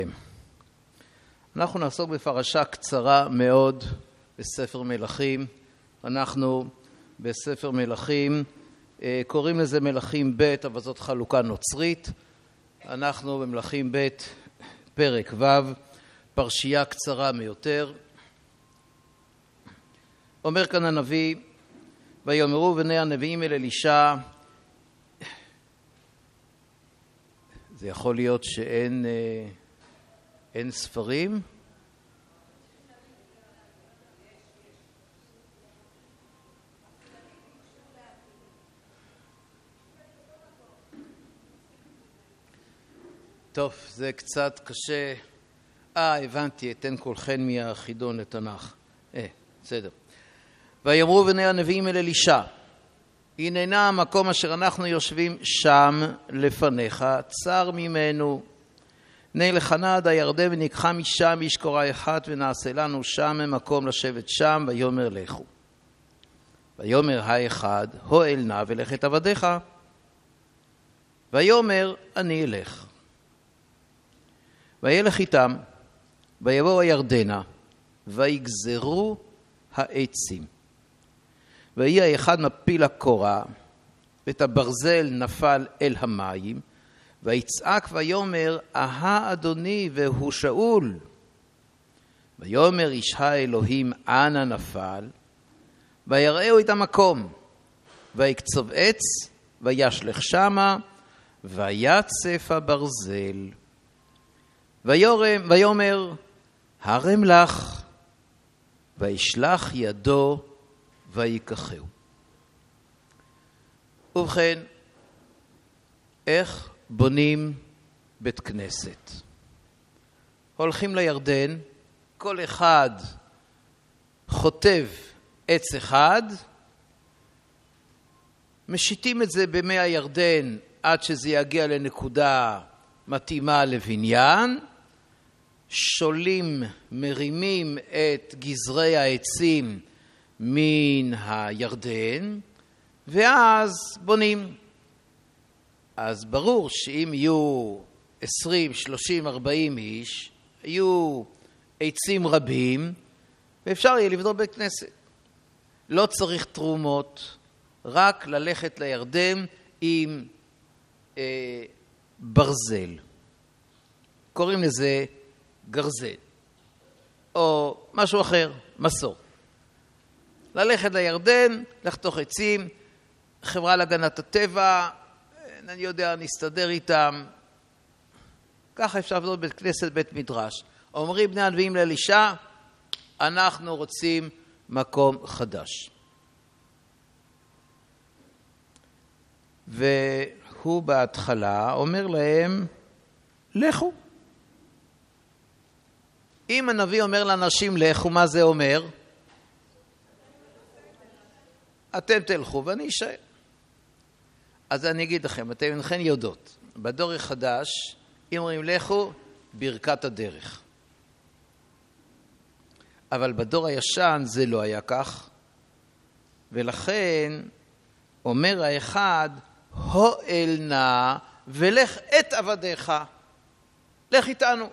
אנחנו נעסוק בפרשה קצרה מאוד בספר מלכים. אנחנו בספר מלכים, קוראים לזה מלכים ב', אבל זאת חלוקה נוצרית. אנחנו במלכים ב', פרק ו', פרשייה קצרה מיותר. אומר כאן הנביא, ויאמרו בני הנביאים אל אלישע, זה יכול להיות שאין ספרים? טוב, זה קצת קשה. הבנתי, אתן כולכן מהחידון לתנ"ך. בסדר. ויאמרו בני הנביאים אל אלישע, הננה המקום אשר אנחנו יושבים שם לפניך, צר ממנו. נלך נא עד הירדן וניקחה משם איש קורה אחת ונעשה לנו שם מקום לשבת שם. ויאמר לכו. ויאמר האחד, הואל נא ולך את עבדיך. ויאמר אני אלך. וילך איתם, ויבואו הירדנה, ויגזרו העצים. ויהי האחד מפיל הקורה, ואת הברזל נפל אל המים, ויצעק ויאמר, אהה אדוני, והוא שאול. ויאמר איש האלוהים, אנה נפל? ויראהו את המקום, ויקצוב עץ, וישלך שמה, ויצף הברזל. ויאמר, הרם לך, וישלח ידו, ויקחהו. ובכן, איך בונים בית כנסת? הולכים לירדן, כל אחד חוטב עץ אחד, משיתים את זה במי הירדן עד שזה יגיע לנקודה מתאימה לבניין, שולים, מרימים את גזרי העצים מן הירדן, ואז בונים. אז ברור שאם יהיו 20, 30, 40 איש, יהיו עצים רבים, ואפשר יהיה לבנות בית כנסת. לא צריך תרומות, רק ללכת לירדן עם ברזל. קוראים לזה גרזן, או משהו אחר, מסור. ללכת לירדן, לחתוך עצים, חברה להגנת הטבע, אני יודע, נסתדר איתם. ככה אפשר לבנות בית כנסת, בית מדרש. אומרים בני הנביאים לאלישע, אנחנו רוצים מקום חדש. והוא בהתחלה אומר להם, לכו. אם הנביא אומר לאנשים לכו, מה זה אומר? אתם תלכו ואני אשאר. אז אני אגיד לכם, אתם אינכן יודעות, בדור החדש, אם אומרים לכו, ברכת הדרך. אבל בדור הישן זה לא היה כך, ולכן אומר האחד, הואל נא ולך את עבדיך, לך איתנו.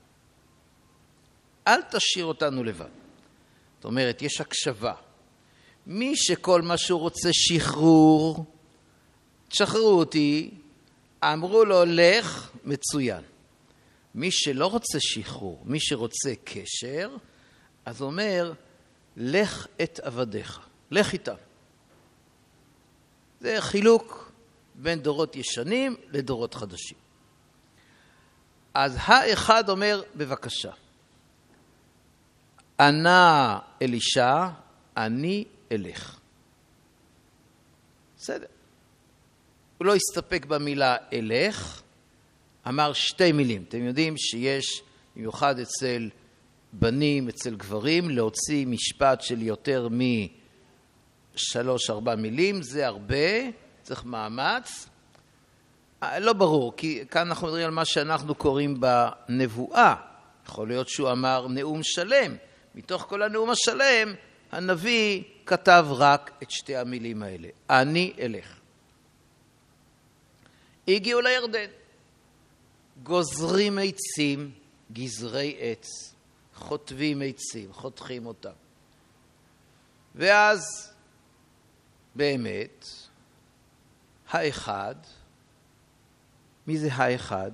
אל תשאיר אותנו לבד. זאת אומרת, יש הקשבה. מי שכל מה שהוא רוצה שחרור, תשחררו אותי, אמרו לו לך, מצוין. מי שלא רוצה שחרור, מי שרוצה קשר, אז אומר, לך את עבדיך, לך איתם. זה חילוק בין דורות ישנים לדורות חדשים. אז האחד אומר, בבקשה, ענה אלישע, אני אלך. בסדר. הוא לא הסתפק במילה אלך, אמר שתי מילים. אתם יודעים שיש, במיוחד אצל בנים, אצל גברים, להוציא משפט של יותר מ3-4 מילים, זה הרבה, צריך מאמץ. לא ברור, כי כאן אנחנו מדברים על מה שאנחנו קוראים בנבואה. יכול להיות שהוא אמר נאום שלם. מתוך כל הנאום השלם, הנביא כתב רק את שתי המילים האלה. אני אלך. הגיעו לירדן. גוזרים עצים, גזרי עץ, חוטבים עצים, חותכים אותם. ואז באמת האחד, מי זה האחד?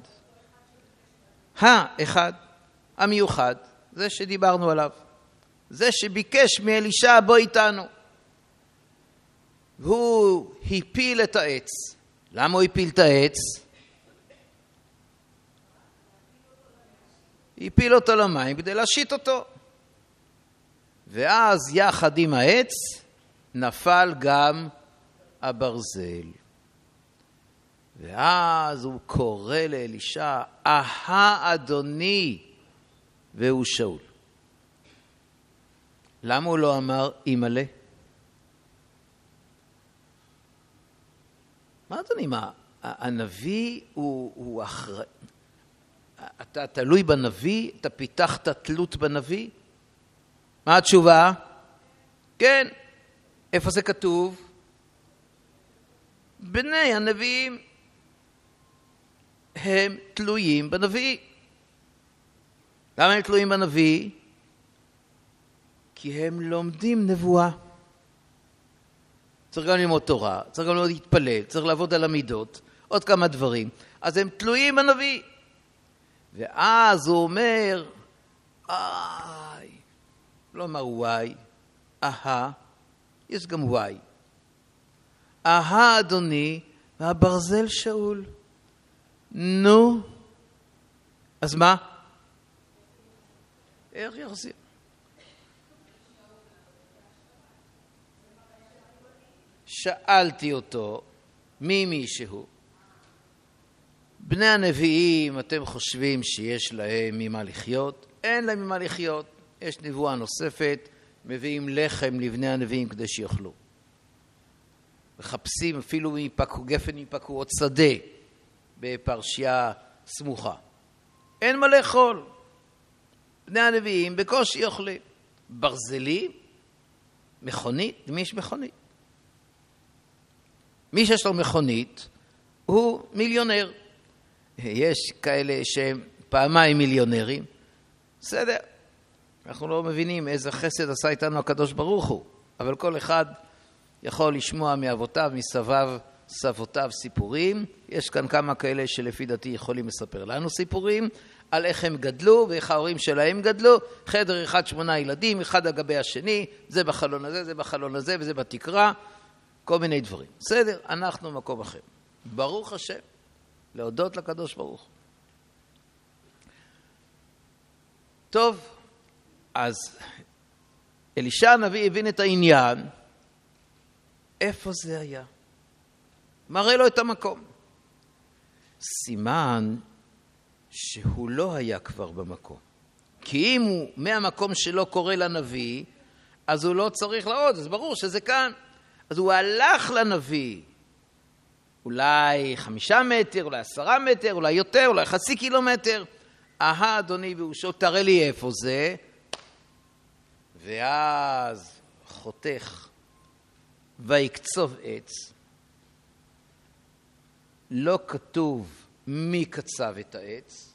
האחד, המיוחד, זה שדיברנו עליו, זה שביקש מאלישע בוא איתנו. והוא הפיל את העץ. למה הוא הפיל את העץ? הפיל אותו למים כדי להשית אותו. ואז יחד עם העץ נפל גם הברזל. ואז הוא קורא לאלישע, אהה אדוני, והוא שאול. למה הוא לא אמר אימא'לה? מה אדוני, מה? הנביא הוא אחראי. אתה תלוי בנביא? אתה פיתחת תלות בנביא? מה התשובה? כן. איפה זה כתוב? בני הנביאים הם תלויים בנביא. למה הם תלויים בנביא? כי הם לומדים נבואה. צריך גם ללמוד תורה, צריך גם להתפלל, צריך לעבוד על המידות, עוד כמה דברים. אז הם תלויים בנביא. ואז הוא אומר, לא אומר וואי, אהה, יש גם וואי. אהה אדוני, והברזל שאול. נו, אז מה? איך יחזיר? שאלתי אותו, מי מישהו? בני הנביאים, אתם חושבים שיש להם ממה לחיות? אין להם ממה לחיות. יש נבואה נוספת, מביאים לחם לבני הנביאים כדי שיאכלו. מחפשים אפילו גפן מפקועות שדה בפרשייה סמוכה. אין מה לאכול. בני הנביאים בקושי אוכלים. ברזלים, מכונית, למי יש מכונית? מי שיש לו מכונית הוא מיליונר. יש כאלה שהם פעמיים מיליונרים. בסדר. אנחנו לא מבינים איזה חסד עשה איתנו הקדוש ברוך הוא. אבל כל אחד יכול לשמוע מאבותיו, סבותיו סיפורים. יש כאן כמה כאלה שלפי דעתי יכולים לספר לנו סיפורים על איך הם גדלו ואיך ההורים שלהם גדלו. חדר אחד 8 ילדים, אחד על גבי השני, זה בחלון הזה, זה בחלון הזה וזה בתקרה. כל מיני דברים. בסדר, אנחנו מקום אחר. ברוך השם, להודות לקדוש ברוך. טוב, אז אלישע הנביא הבין את העניין. איפה זה היה? מראה לו את המקום. סימן שהוא לא היה כבר במקום. כי אם הוא מהמקום שלא קורא לנביא, אז הוא לא צריך לעוד, אז ברור שזה כאן. אז הוא הלך לנביא, אולי 5 מטר, אולי 10 מטר, אולי יותר, אולי חצי קילומטר. אהה אדוני והוא שואל, תראה לי איפה זה. ואז חותך ויקצוב עץ. לא כתוב מי קצב את העץ.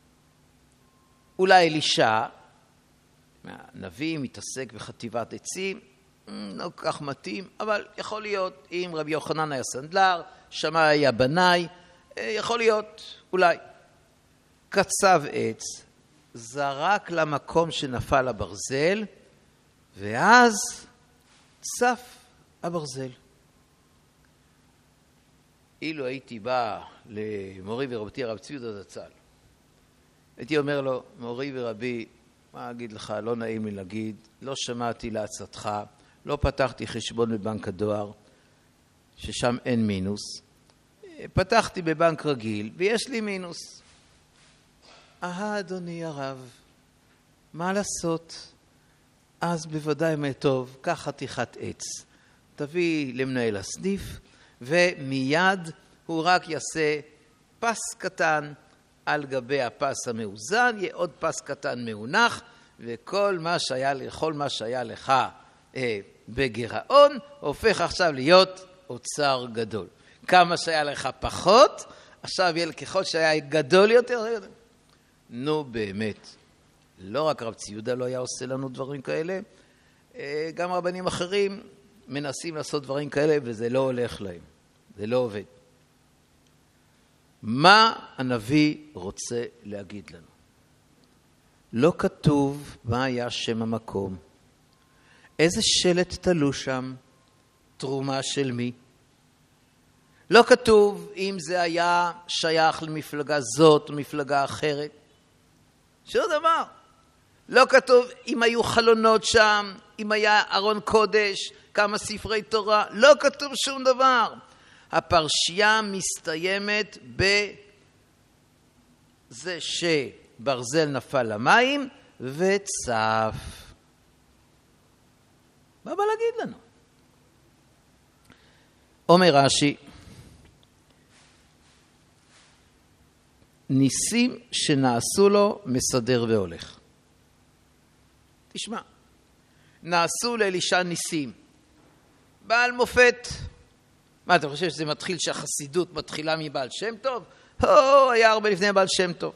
אולי אלישע, הנביא מתעסק בחטיבת עצים, לא כך מתאים, אבל יכול להיות, אם רבי יוחנן היה סנדלר, שמאי היה בנאי, יכול להיות, אולי. קצב עץ, זרק למקום שנפל הברזל, ואז צף הברזל. אילו הייתי בא למורי ורבתי הרב צבי יהודה זצ"ל, הייתי אומר לו, מורי ורבי, מה אגיד לך, לא נעים לי להגיד, לא שמעתי לעצתך, לא פתחתי חשבון בבנק הדואר, ששם אין מינוס. פתחתי בבנק רגיל, ויש לי מינוס. אדוני הרב, מה לעשות? אז בוודאי מה טוב, קח חתיכת עץ. תביא למנהל הסניף, ומיד הוא רק יעשה פס קטן על גבי הפס המאוזן, יהיה עוד פס קטן מאונח, וכל מה שהיה לך בגירעון, הופך עכשיו להיות אוצר גדול. כמה שהיה לך פחות, עכשיו יהיה ככל שהיה גדול יותר. נו באמת. לא רק רב ציודה לא היה עושה לנו דברים כאלה, גם רבנים אחרים מנסים לעשות דברים כאלה וזה לא הולך להם. זה לא עובד. מה הנביא רוצה להגיד לנו? לא כתוב מה היה שם המקום. איזה שלט תלו שם? תרומה של מי? לא כתוב אם זה היה שייך למפלגה זאת או מפלגה אחרת. שום דבר. לא כתוב אם היו חלונות שם, אם היה ארון קודש, כמה ספרי תורה. לא כתוב שום דבר. הפרשייה מסתיימת בזה שברזל נפל למים וצף. מה בא להגיד לנו? אומר רש"י, ניסים שנעשו לו מסדר והולך. תשמע, נעשו לאלישע ניסים. בעל מופת. מה, אתה חושב שזה מתחיל שהחסידות מתחילה מבעל שם טוב? היה הרבה לפני בעל שם טוב.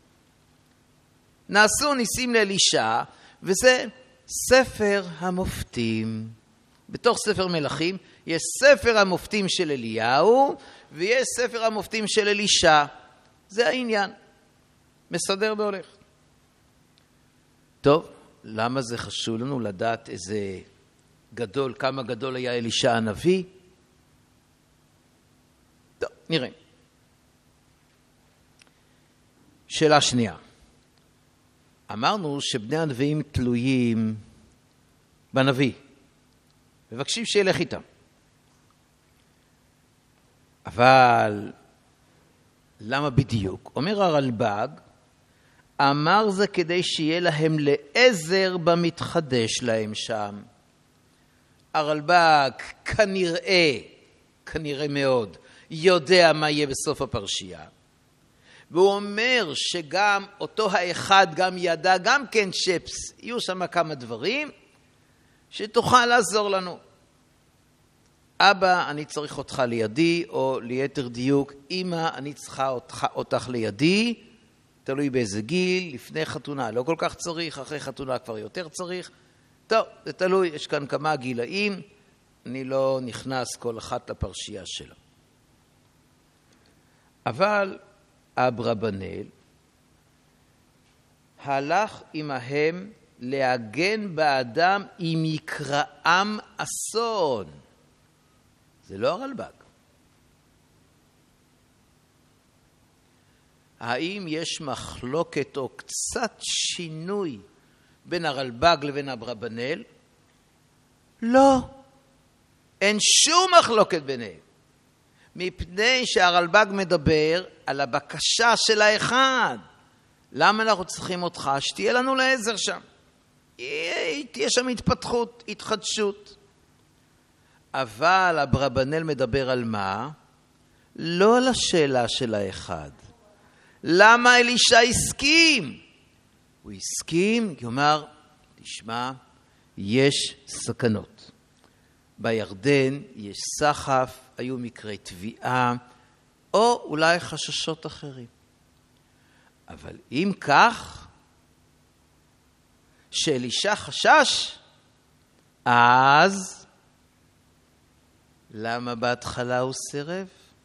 נעשו ניסים לאלישע, וזה ספר המופתים. בתוך ספר מלכים יש ספר המופתים של אליהו, ויש ספר המופתים של אלישע. זה העניין. מסדר והולך. טוב, למה זה חשוב לנו לדעת איזה גדול, כמה גדול היה אלישע הנביא? טוב, נראה. שאלה שנייה. אמרנו שבני הנביאים תלויים בנביא. מבקשים שילך איתם. אבל למה בדיוק? אומר הרלב"ג, אמר זה כדי שיהיה להם לעזר במתחדש להם שם. הרלב"ג כנראה מאוד, יודע מה יהיה בסוף הפרשייה. והוא אומר שגם אותו האחד גם ידע, גם כן שפס, יהיו שם כמה דברים שתוכל לעזור לנו. אבא, אני צריך אותך לידי, או ליתר דיוק, אמא, אני צריכה אותך לידי, תלוי באיזה גיל, לפני חתונה לא כל כך צריך, אחרי חתונה כבר יותר צריך. טוב, זה תלוי, יש כאן כמה גילאים, אני לא נכנס כל אחת לפרשייה שלה. אבל אברבנאל הלך עמהם להגן באדם אם יקראם אסון. זה לא הרלב"ג. האם יש מחלוקת או קצת שינוי בין הרלב"ג לבין אברבנאל? לא. אין שום מחלוקת ביניהם. מפני שהרלב"ג מדבר על הבקשה של האחד. למה אנחנו צריכים אותך? שתהיה לנו לעזר שם. תהיה שם התפתחות, התחדשות. אבל אברבנאל מדבר על מה? לא על השאלה של האחד. למה אלישע הסכים? הוא הסכים, כי הוא אמר, תשמע, יש סכנות. בירדן יש סחף, היו מקרי תביעה, או אולי חששות אחרים. אבל אם כך, שאלישע חשש, אז למה בהתחלה הוא סירב?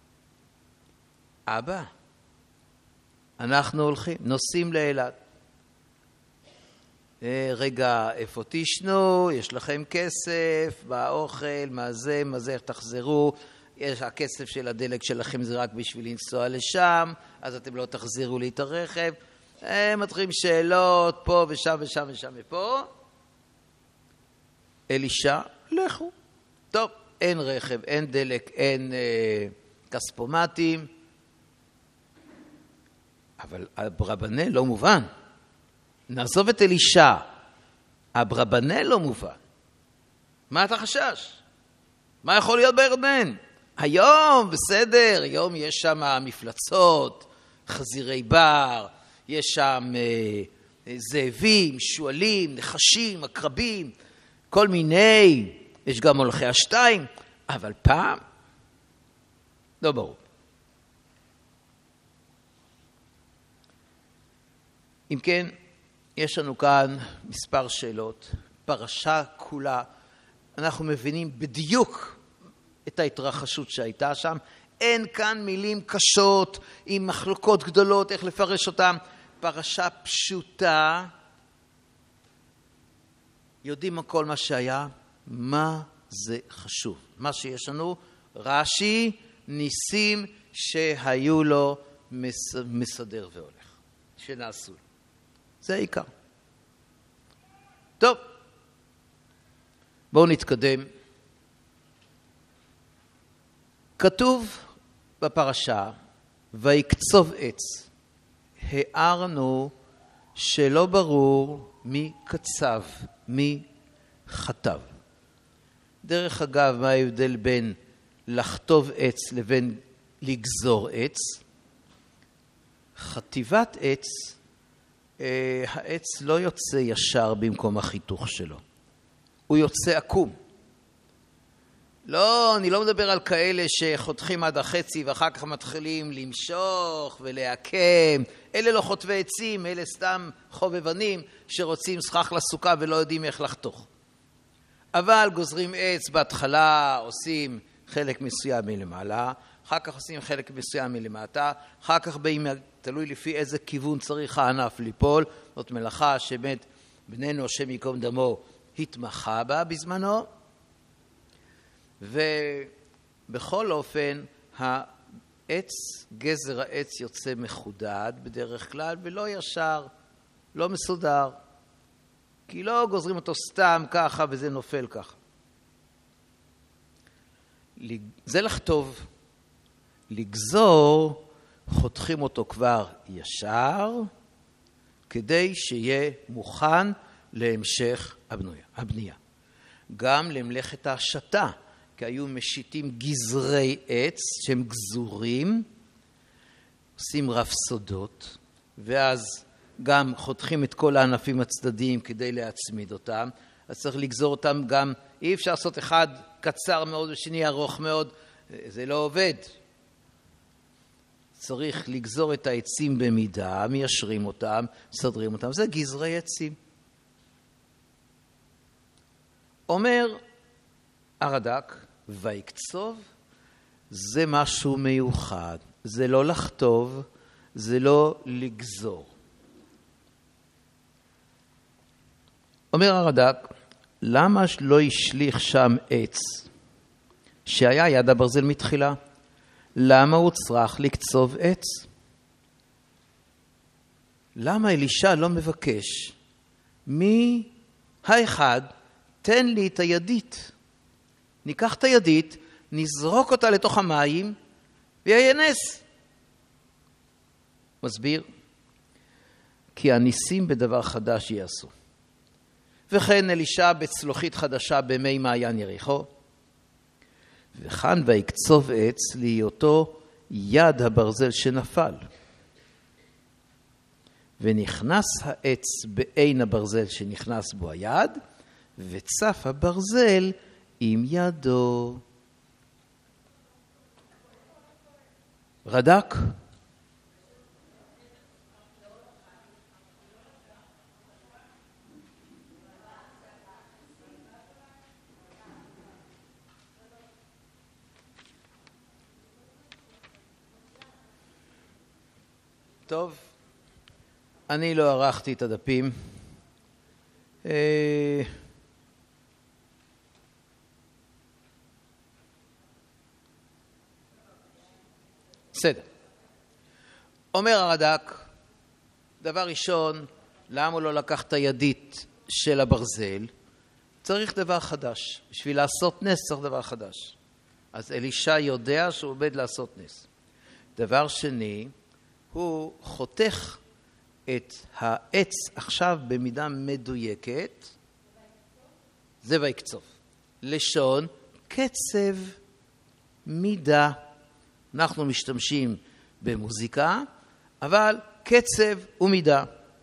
אבא, אנחנו הולכים, נוסעים לאילת. רגע, איפה תשנו? יש לכם כסף, באוכל, מה זה, איך תחזרו? יש הכסף של הדלק שלכם זה רק בשביל לנסוע לשם, אז אתם לא תחזירו לי את הרכב. מתחילים שאלות פה ושם ושם ושם ופה. אלישע, לכו. טוב, אין רכב, אין דלק, אין כספומטים. אבל אברבנאל לא מובן. נעזוב את אלישע. אברבנאל לא מובן. מה אתה חשש? מה יכול להיות בירדן? היום, בסדר, היום יש שם מפלצות, חזירי בר, יש שם זאבים, שועלים, נחשים, עקרבים, כל מיני, יש גם הולכי השתיים, אבל פעם לא ברור. אם כן, יש לנו כאן מספר שאלות. פרשה כולה, אנחנו מבינים בדיוק את ההתרחשות שהייתה שם. אין כאן מילים קשות עם מחלוקות גדולות, איך לפרש אותם. פרשה פשוטה. יודעים כל מה שהיה. מה זה חשוב? מה שיש לנו, רש"י, ניסים שהיו לו מסדר והולך, שנעשו. זה העיקר. טוב, בואו נתקדם. כתוב בפרשה, ויקצוב עץ. הערנו שלא ברור מי קצב, מי חטב. דרך אגב, מה ההבדל בין לכתוב עץ לבין לגזור עץ? חטיבת עץ, העץ לא יוצא ישר במקום החיתוך שלו. הוא יוצא עקום. לא, אני לא מדבר על כאלה שחותכים עד החצי ואחר כך מתחילים למשוך ולהקם. אלה לא חוטבי עצים, אלה סתם חובבנים שרוצים סכך לסוכה ולא יודעים איך לחתוך. אבל גוזרים עץ בהתחלה, עושים חלק מסוים מלמעלה, אחר כך עושים חלק מסוים מלמטה, אחר כך באים, תלוי לפי איזה כיוון צריך הענף ליפול. זאת מלאכה שבאמת בננו השם ייקום דמו התמחה בה בזמנו. ובכל אופן העץ, גזר העץ יוצא מחודד בדרך כלל ולא ישר, לא מסודר, כי לא גוזרים אותו סתם ככה וזה נופל ככה. זה לכתוב. לגזור, חותכים אותו כבר ישר כדי שיהיה מוכן להמשך הבנייה. גם למלאכת ההשתה, כי היו משיתים גזרי עץ שהם גזורים, עושים רפסודות, ואז גם חותכים את כל הענפים הצדדיים כדי להצמיד אותם. אז צריך לגזור אותם גם, אי אפשר לעשות אחד קצר מאוד ושני ארוך מאוד, זה לא עובד. צריך לגזור את העצים במידה, מיישרים אותם, סדרים אותם, זה גזרי עצים. אומר הרד"ק, ויקצוב, זה משהו מיוחד, זה לא לכתוב, זה לא לגזור. אומר הרד"ק, למה לא השליך שם עץ שהיה יד הברזל מתחילה? למה הוא צריך לקצוב עץ? למה אלישע לא מבקש? מי האחד תן לי את הידית. ניקח את הידית, נזרוק אותה לתוך המים ויהיה נס. מסביר? כי הניסים בדבר חדש יעשו. וכן אלישע בצלוחית חדשה במי מעיין יריחו. וכאן ויקצוב עץ להיותו יד הברזל שנפל. ונכנס העץ בעין הברזל שנכנס בו היד, וצף הברזל עם ידו. רד"ק? טוב, אני לא ערכתי את הדפים. בסדר. אומר הרד"ק, דבר ראשון, למה הוא לא לקח את הידית של הברזל? צריך דבר חדש. בשביל לעשות נס צריך דבר חדש. אז אלישע יודע שהוא עובד לעשות נס. דבר שני, הוא חותך את העץ עכשיו במידה מדויקת. זה ויקצוב. לשון, קצב, מידה. אנחנו משתמשים במוזיקה, אבל קצב ומידה.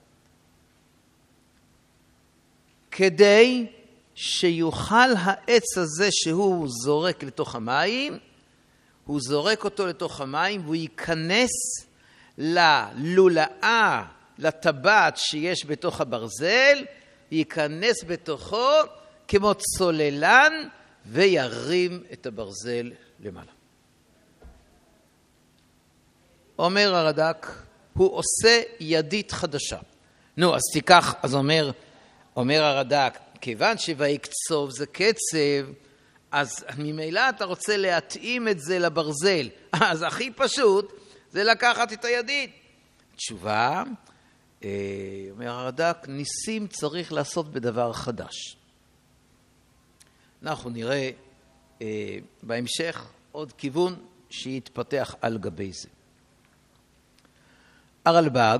כדי שיוכל העץ הזה שהוא זורק לתוך המים, הוא זורק אותו לתוך המים והוא ייכנס ללולאה לטבעת שיש בתוך הברזל, ייכנס בתוכו כמו צוללן וירים את הברזל למעלה. אומר הרד"ק, הוא עושה ידית חדשה. נו, אז תיקח, אז אומר הרד"ק, כיוון שויקצוב זה קצב, אז ממילא אתה רוצה להתאים את זה לברזל. אז הכי פשוט זה לקחת את הידית. תשובה, אומר הרד"ק, ניסים צריך לעשות בדבר חדש. אנחנו נראה בהמשך עוד כיוון שיתפתח על גבי זה. הרלב"ג,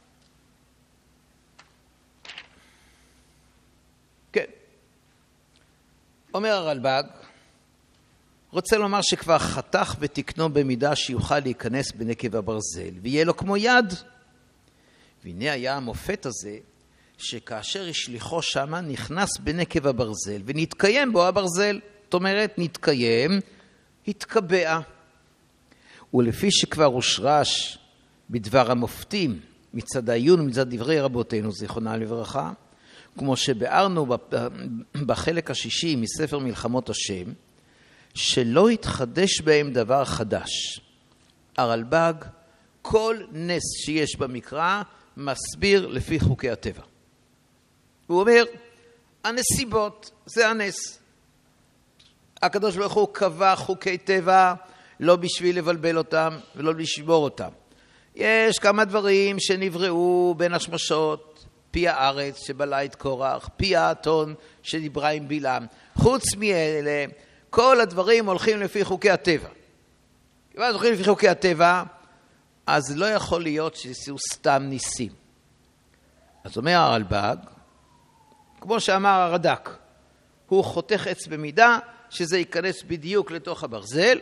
כן, אומר הרלב"ג, רוצה לומר שכבר חתך ותקנו במידה שיוכל להיכנס בנקב הברזל, ויהיה לו כמו יד. והנה היה המופת הזה, שכאשר השליחו שמה נכנס בנקב הברזל, ונתקיים בו הברזל. זאת אומרת, נתקיים, התקבע. ולפי שכבר הושרש בדבר המופתים, מצד העיון ומצד דברי רבותינו, זיכרונם לברכה, כמו שבארנו בחלק השישי מספר מלחמות השם, שלא יתחדש בהם דבר חדש. הרלב"ג, כל נס שיש במקרא, מסביר לפי חוקי הטבע. הוא אומר, הנסיבות זה הנס. הקדוש ברוך הוא קבע חוקי טבע, לא בשביל לבלבל אותם ולא לשבור אותם. יש כמה דברים שנבראו בין השמשות, פי הארץ שבלע את קורח, פי האתון שדיברה עם בלעם. חוץ מאלה, כל הדברים הולכים לפי חוקי הטבע. אם הולכים לפי חוקי הטבע, אז לא יכול להיות שיעשו סתם ניסים. אז אומר הרלב"ג, כמו שאמר הרד"ק, הוא חותך עץ במידה שזה ייכנס בדיוק לתוך הברזל,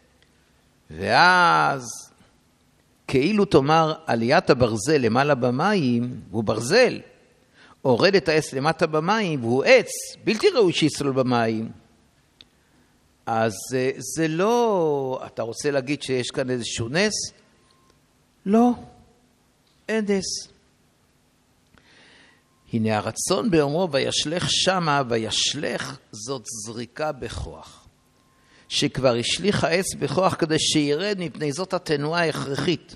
ואז כאילו תאמר עליית הברזל למעלה במים, והוא ברזל, הורד את העץ למטה במים, והוא עץ, בלתי ראוי שיצלול במים. אז זה לא, אתה רוצה להגיד שיש כאן איזשהו נס? לא, אין נס. הנה הרצון באומרו וישלך שמה, וישלך זאת זריקה בכוח. שכבר השליך העץ בכוח כדי שירד מפני זאת התנועה ההכרחית.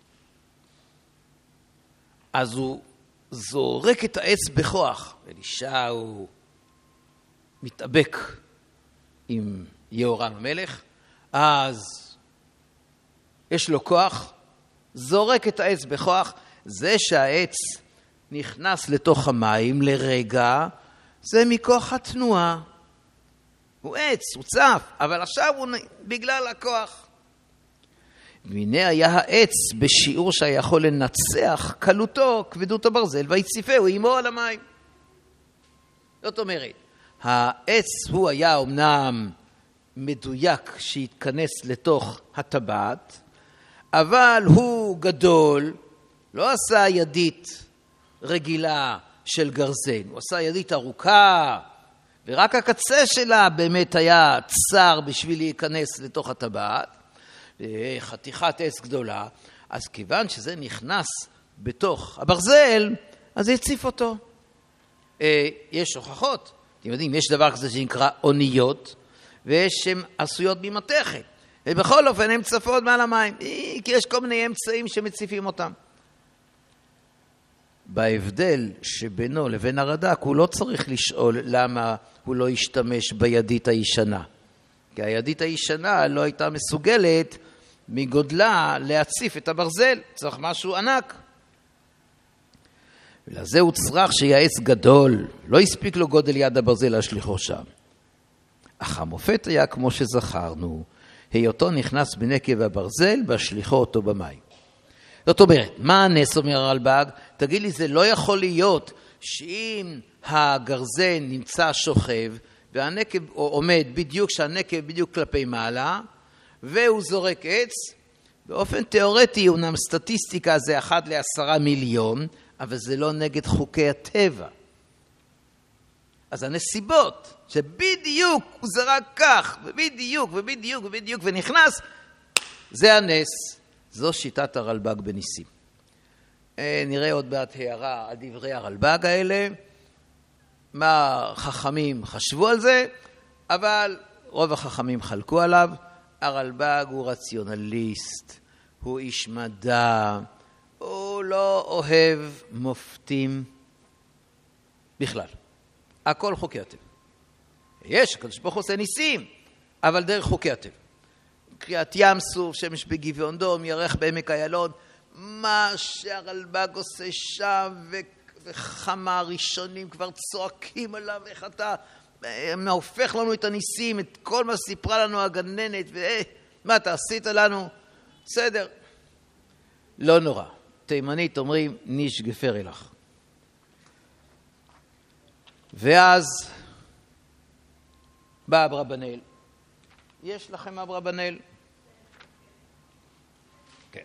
אז הוא זורק את העץ בכוח. אלישע הוא מתאבק עם יהורם המלך, אז יש לו כוח, זורק את העץ בכוח. זה שהעץ נכנס לתוך המים לרגע, זה מכוח התנועה. הוא עץ, הוא צף, אבל עכשיו הוא בגלל הכוח. והנה היה העץ בשיעור שיכול לנצח קלותו, כבדות הברזל, ויציפהו עמו על המים. זאת אומרת, העץ הוא היה אומנם מדויק שהתכנס לתוך הטבעת, אבל הוא גדול, לא עשה ידית רגילה של גרזן, הוא עשה ידית ארוכה, ורק הקצה שלה באמת היה צר בשביל להיכנס לתוך הטבעת, חתיכת עץ גדולה. אז כיוון שזה נכנס בתוך הברזל, אז זה הציף אותו. יש הוכחות, אתם יודעים, יש דבר כזה שנקרא אוניות, ויש שהן עשויות ממתכת, ובכל אופן הן צפות מעל המים, כי יש כל מיני אמצעים שמציפים אותם. בהבדל שבינו לבין הרד"ק, הוא לא צריך לשאול למה הוא לא השתמש בידית הישנה. כי הידית הישנה לא הייתה מסוגלת מגודלה להציף את הברזל, צריך משהו ענק. ולזה הוא צריך שיהיה עץ גדול, לא הספיק לו גודל יד הברזל להשליחו שם. אך המופת היה כמו שזכרנו, היותו נכנס בנקב הברזל והשליחו אותו במים. זאת אומרת, מה הנס אומר הרלב"ג? תגיד לי, זה לא יכול להיות שאם הגרזן נמצא שוכב, והנקב עומד בדיוק, שהנקב בדיוק כלפי מעלה, והוא זורק עץ, באופן תיאורטי, אומנם סטטיסטיקה זה 1 ל10 מיליון, אבל זה לא נגד חוקי הטבע. אז הנסיבות, שבדיוק הוא זרק כך, ובדיוק, ובדיוק, ובדיוק, ונכנס, זה הנס. זו שיטת הרלב"ג בניסים. נראה עוד מעט הערה על דברי הרלב"ג האלה, מה חכמים חשבו על זה, אבל רוב החכמים חלקו עליו. הרלב"ג הוא רציונליסט, הוא איש מדע, הוא לא אוהב מופתים בכלל. הכל חוקי הטבע. יש, הקדוש ברוך הוא עושה ניסים, אבל דרך חוקי הטבע. קריאת ים סוף, שמש בגבעון דום, ירח בעמק איילון, מה שהרלב"ג עושה שם, וכמה הראשונים כבר צועקים עליו, איך אתה הופך לנו את הניסים, את כל מה סיפרה לנו הגננת, מה אתה עשית לנו? בסדר, לא נורא. תימנית אומרים ניש גפר אלך. ואז בא אברבנאל. יש לכם אברבנאל? כן.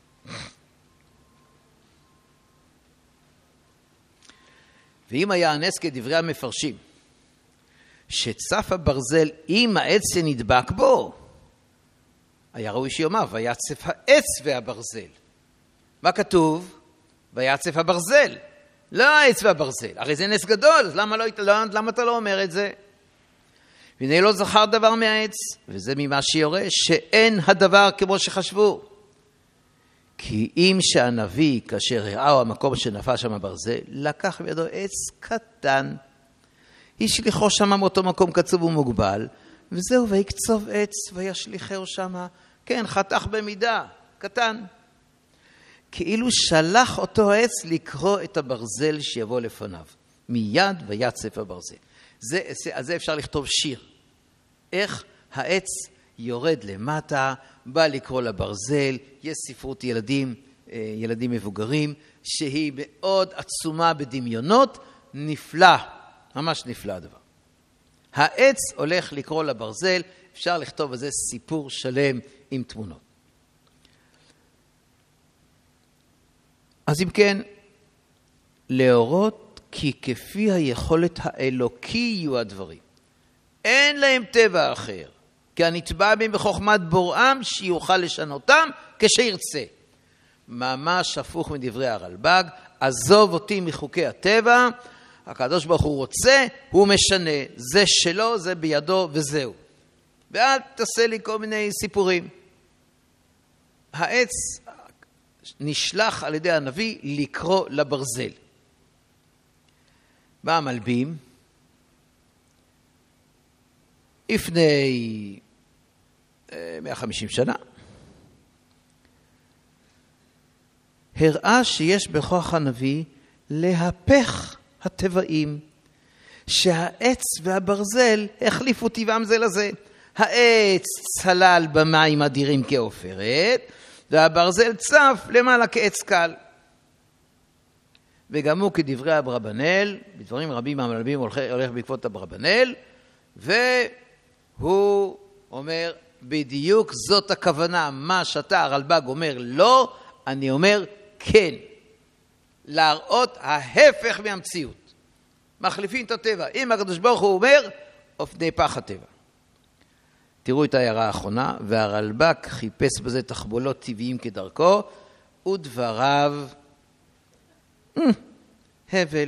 ואם היה הנס כדברי המפרשים, שצף הברזל עם העץ שנדבק בו, היה ראוי שיאמר, ויצף העץ והברזל. מה כתוב? ויצף הברזל. לא העץ והברזל. הרי זה נס גדול, אז למה אתה לא אומר את זה? והנה לא זכר דבר מהעץ, וזה ממה שיורה, שאין הדבר כמו שחשבו. כי אם שהנביא, כאשר הראו המקום שנפל שם הברזל, לקח בידו עץ קטן, השליחו שם מאותו מקום קצוב ומוגבל, וזהו, ויקצוב עץ, וישליחהו שם, כן, חתך במידה, קטן. כאילו שלח אותו העץ לקרוא את הברזל שיבוא לפניו. מיד ויצף הברזל. על זה אפשר לכתוב שיר. איך העץ יורד למטה, בא לקרוא לברזל, יש ספרות ילדים מבוגרים, שהיא מאוד עצומה בדמיונות, נפלא, ממש נפלא הדבר. העץ הולך לקרוא לברזל, אפשר לכתוב על זה סיפור שלם עם תמונות. אז אם כן, להורות כי כפי היכולת האלוקי יהיו הדברים. אין להם טבע אחר, כי הנתבע בהם בחוכמת בוראם שיוכל לשנותם כשירצה. ממש הפוך מדברי הרלב"ג, עזוב אותי מחוקי הטבע, הקדוש ברוך הוא רוצה, הוא משנה, זה שלו, זה בידו וזהו. ואל תעשה לי כל מיני סיפורים. העץ נשלח על ידי הנביא לקרוא לברזל. בא המלבים, לפני 150 שנה, הראה שיש בכוח הנביא להפך הטבעים, שהעץ והברזל החליפו טבעם זה לזה. העץ צלל במים אדירים כעופרת, והברזל צף למעלה כעץ קל. וגם הוא כדברי אברבנאל, בדברים רבים המלבים הולך בעקבות אברבנאל, והוא אומר, בדיוק זאת הכוונה, מה שאתה הרלב"ג אומר לא, אני אומר כן. להראות ההפך מהמציאות. מחליפים את הטבע. אם הקדוש ברוך הוא אומר, אופני פח הטבע. תראו את ההערה האחרונה, והרלב"ג חיפש בזה תחבולות טבעיים כדרכו, ודבריו הבל.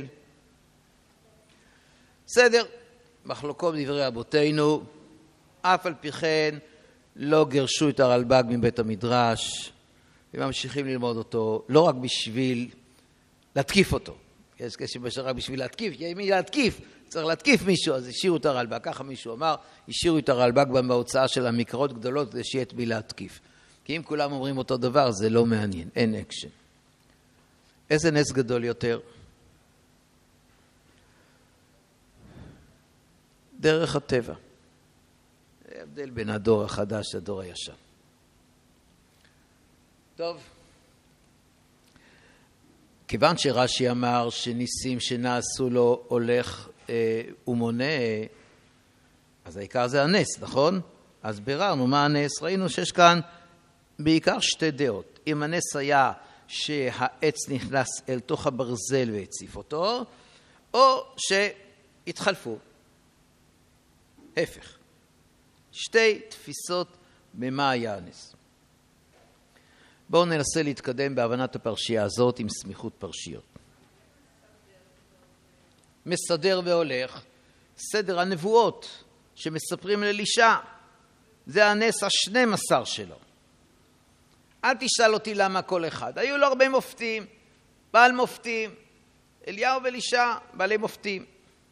בסדר, מחלוקות דברי אבותינו, אף על פי כן לא גרשו את הרלב"ג מבית המדרש, וממשיכים ללמוד אותו, לא רק בשביל להתקיף אותו. יש כשבשביל רק בשביל להתקיף, כי מי להתקיף? צריך להתקיף מישהו, אז השאירו את הרלב"ג, ככה מישהו אמר, השאירו את הרלב"ג בהוצאה של המקראות גדולות, כדי שיהיה את מי להתקיף. כי אם כולם אומרים אותו דבר, זה לא מעניין, אין אקשן. איזה נס גדול יותר? דרך הטבע. זה הבדל בין הדור החדש לדור הישן. טוב. כיוון שרש"י אמר שניסים שנעשו לו הולך ומונה, אז העיקר זה הנס, נכון? אז ביררנו מה הנס. ראינו שיש כאן בעיקר שתי דעות. אם הנס היה שהעץ נכנס אל תוך הברזל והציף אותו, או שהתחלפו. הפך. שתי תפיסות במה היה הנס. בואו ננסה להתקדם בהבנת הפרשייה הזאת עם סמיכות פרשיות. מסדר והולך, סדר הנבואות שמספרים לאלישע, זה הנס ה-12 שלו. אל תשאל אותי למה כל אחד. היו לו הרבה מופתים, בעל מופתים, אליהו ואלישע, בעלי מופתים.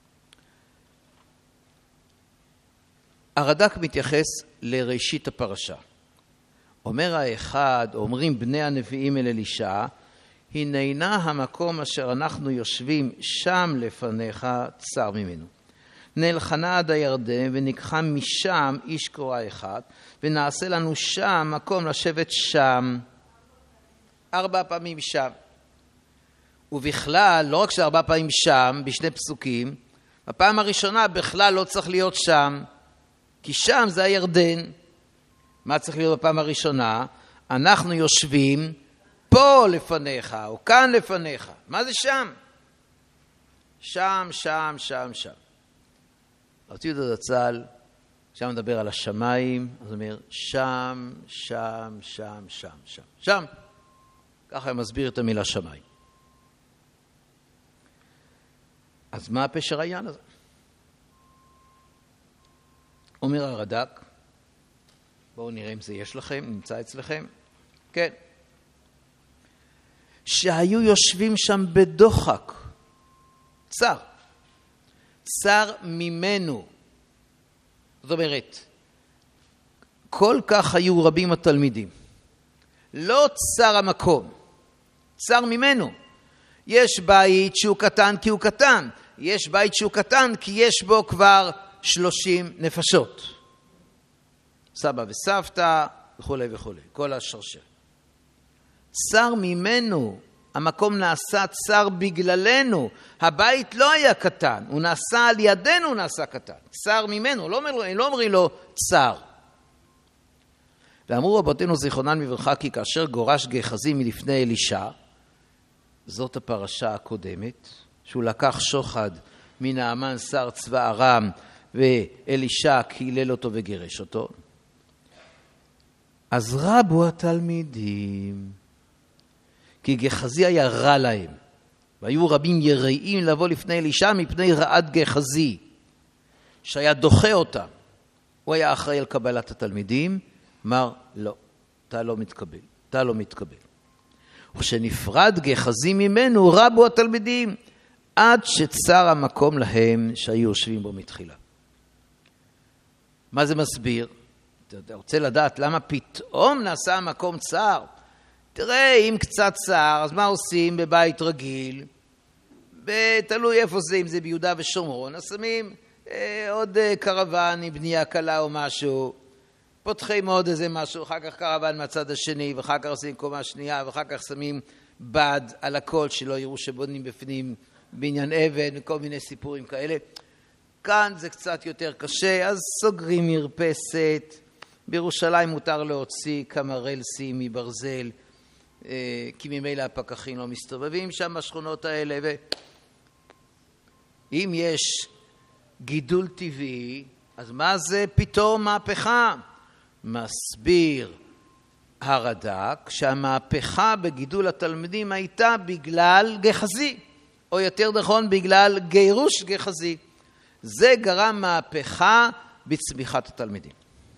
הרד"ק מתייחס לראשית הפרשה. אומר האחד, אומרים בני הנביאים אל אלישע, הננה המקום אשר אנחנו יושבים שם לפניך צר ממנו. נלחנה עד הירדן וניקחה משם איש קורא אחד, ונעשה לנו שם מקום לשבת שם. 4 פעמים שם. ובכלל, לא רק ש4 פעמים שם, בשני פסוקים, בפעם הראשונה בכלל לא צריך להיות שם, כי שם זה הירדן. מה צריך להיות בפעם הראשונה? אנחנו יושבים פה לפניך, או כאן לפניך. מה זה שם? שם, שם, שם, שם. רבי יהודה זצ"ל, שם מדבר על השמיים, אז הוא אומר, שם, שם, שם, שם, שם, שם. ככה הוא מסביר את המילה שמיים. אז מה הפשר העניין הזה? אומר הרד"ק, בואו נראה אם זה יש לכם, נמצא אצלכם. כן. שהיו יושבים שם בדוחק, צר. צר ממנו. זאת אומרת, כל כך היו רבים התלמידים. לא צר המקום, צר ממנו. יש בית שהוא קטן כי הוא קטן. יש בית שהוא קטן כי יש בו כבר 30 נפשות. סבא וסבתא וכו' וכו'. כל השרשרת. צר ממנו. המקום נעשה צר בגללנו. הבית לא היה קטן. הוא נעשה על ידינו, הוא נעשה קטן. צר ממנו. לא אומרים לו צר. ואמרו רבותינו זיכרונם לברכה כי כאשר גורש גחזי מלפני אלישע, זאת הפרשה הקודמת, שהוא לקח שוחד מנעמן שר צבא ארם, ואלישע קילל אותו וגירש אותו. אז רבו התלמידים, כי גחזי היה רע להם, והיו רבים יראים לבוא לפני אלישע מפני רעת גחזי, שהיה דוחה אותם. הוא היה אחראי על קבלת התלמידים, אמר, לא, אתה לא מתקבל, אתה לא מתקבל. וכשנפרד גחזי ממנו, רבו התלמידים, עד שצר המקום להם שהיו יושבים בו מתחילה. מה זה מסביר? אתה רוצה לדעת למה פתאום נעשה המקום צר? תראה, אם קצת צר, אז מה עושים בבית רגיל? תלוי איפה זה, אם זה ביהודה ושומרון, אז שמים עוד קרוון עם בנייה קלה או משהו, פותחים עוד איזה משהו, אחר כך קרוון מהצד השני, ואחר כך עושים קומה שנייה, ואחר כך שמים בד על הכל, שלא יראו שבונים בפנים בעניין אבן, וכל מיני סיפורים כאלה. כאן זה קצת יותר קשה, אז סוגרים מרפסת. בירושלים מותר להוציא כמה רלסים מברזל, כי ממילא הפקחים לא מסתובבים שם בשכונות האלה. אם יש גידול טבעי, אז מה זה פתאום מהפכה? מסביר הרד"ק שהמהפכה בגידול התלמידים הייתה בגלל גחזי, או יותר נכון בגלל גירוש גחזי. זה גרם מהפכה בצמיחת התלמידים.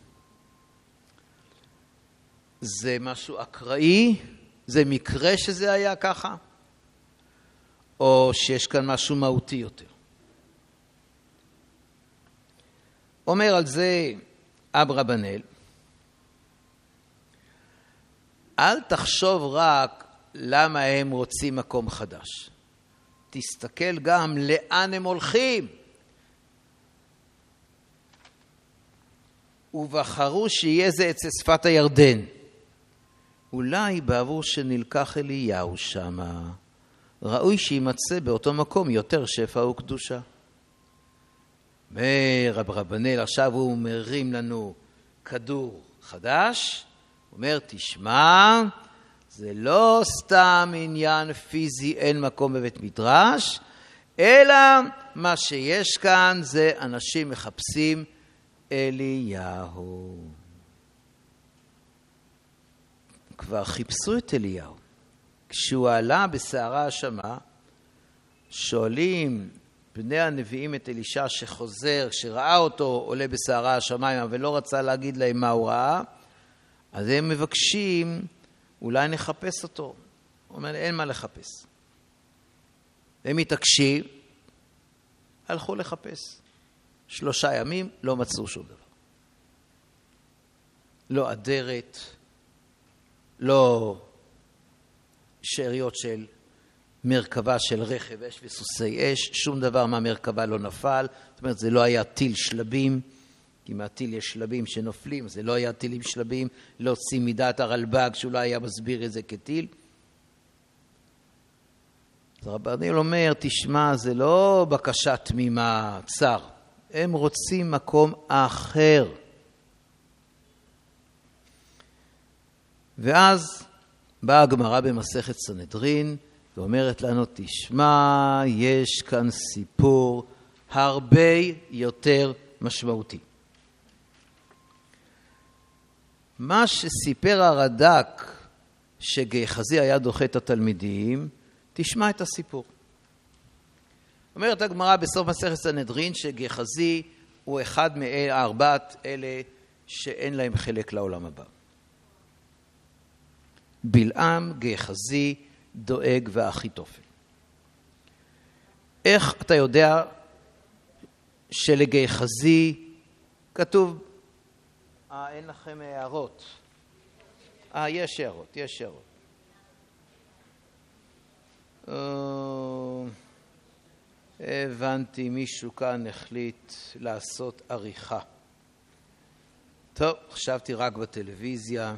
זה משהו אקראי? זה מקרה שזה היה ככה? או שיש כאן משהו מהותי יותר? אומר על זה אברבנאל, אל תחשוב רק למה הם רוצים מקום חדש. תסתכל גם לאן הם הולכים. ובחרו שיהיה זה אצל שפת הירדן. אולי בעבור שנלקח אליהו שמה, ראוי שימצא באותו מקום יותר שפע וקדושה. רב רבנאל עכשיו הוא מרים לנו כדור חדש, אומר תשמע, זה לא סתם עניין פיזי, אין מקום בבית מדרש, אלא מה שיש כאן זה אנשים מחפשים אליהו. כבר חיפשו את אליהו. כשהוא עלה בסערה השמה, שואלים בני הנביאים את אלישע שחוזר, שראה אותו עולה בסערה השמיים, אבל לא רצה להגיד להם מה הוא ראה, אז הם מבקשים, אולי נחפש אותו. הוא אומר, אין מה לחפש. הם מתעקשים, הלכו לחפש. 3 ימים, לא מצאו שום דבר. לא אדרת, לא שאריות של מרכבה של רכב אש וסוסי אש, שום דבר מהמרכבה לא נפל. זאת אומרת, זה לא היה טיל שלבים, כי מהטיל יש שלבים שנופלים, זה לא היה טילים שלבים, להוציא מידת הרלב"ג, שהוא לא היה מסביר את זה כטיל. אז רב ארניאל אומר, תשמע, זה לא בקשה תמימה, צר. הם רוצים מקום אחר. ואז באה הגמרא במסכת סנהדרין, ואומרת לנו, תשמע, יש כאן סיפור הרבה יותר משמעותי. מה שסיפר הרד"ק שגיחזי היה דוחה את התלמידים, תשמע את הסיפור. אומרת הגמרא בסוף מסכת סנהדרין שגיחזי הוא אחד מארבעת אלה שאין להם חלק לעולם הבא. בלעם, גיחזי, דואג ואחיתופל. איך אתה יודע שלגיחזי כתוב, אין לכם הערות. יש הערות, יש הערות. הבנתי, מישהו כאן החליט לעשות עריכה. טוב, חשבתי רק בטלוויזיה.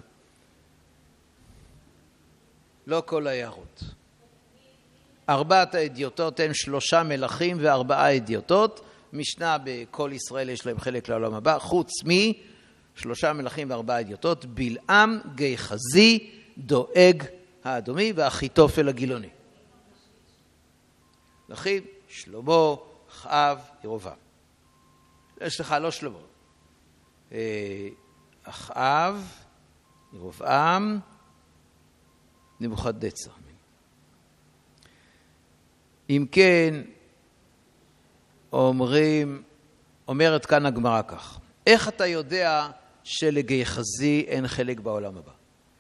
לא כל ההערות. 4 האדיוטות הן 3 מלכים ו4 אדיוטות. משנה בכל ישראל יש להם חלק לעולם הבא, חוץ מ3 מלכים ו4 אדיוטות, בלעם, גיחזי, דואג האדומי ואחיתופל הגילוני. מלכים, שלמה, אחאב, ירבעם. סליחה, לא שלמה. אחאב, ירבעם, נבוכדנצר. אם כן, אומרת כאן הגמרא כך, איך אתה יודע שלגיחזי אין חלק בעולם הבא?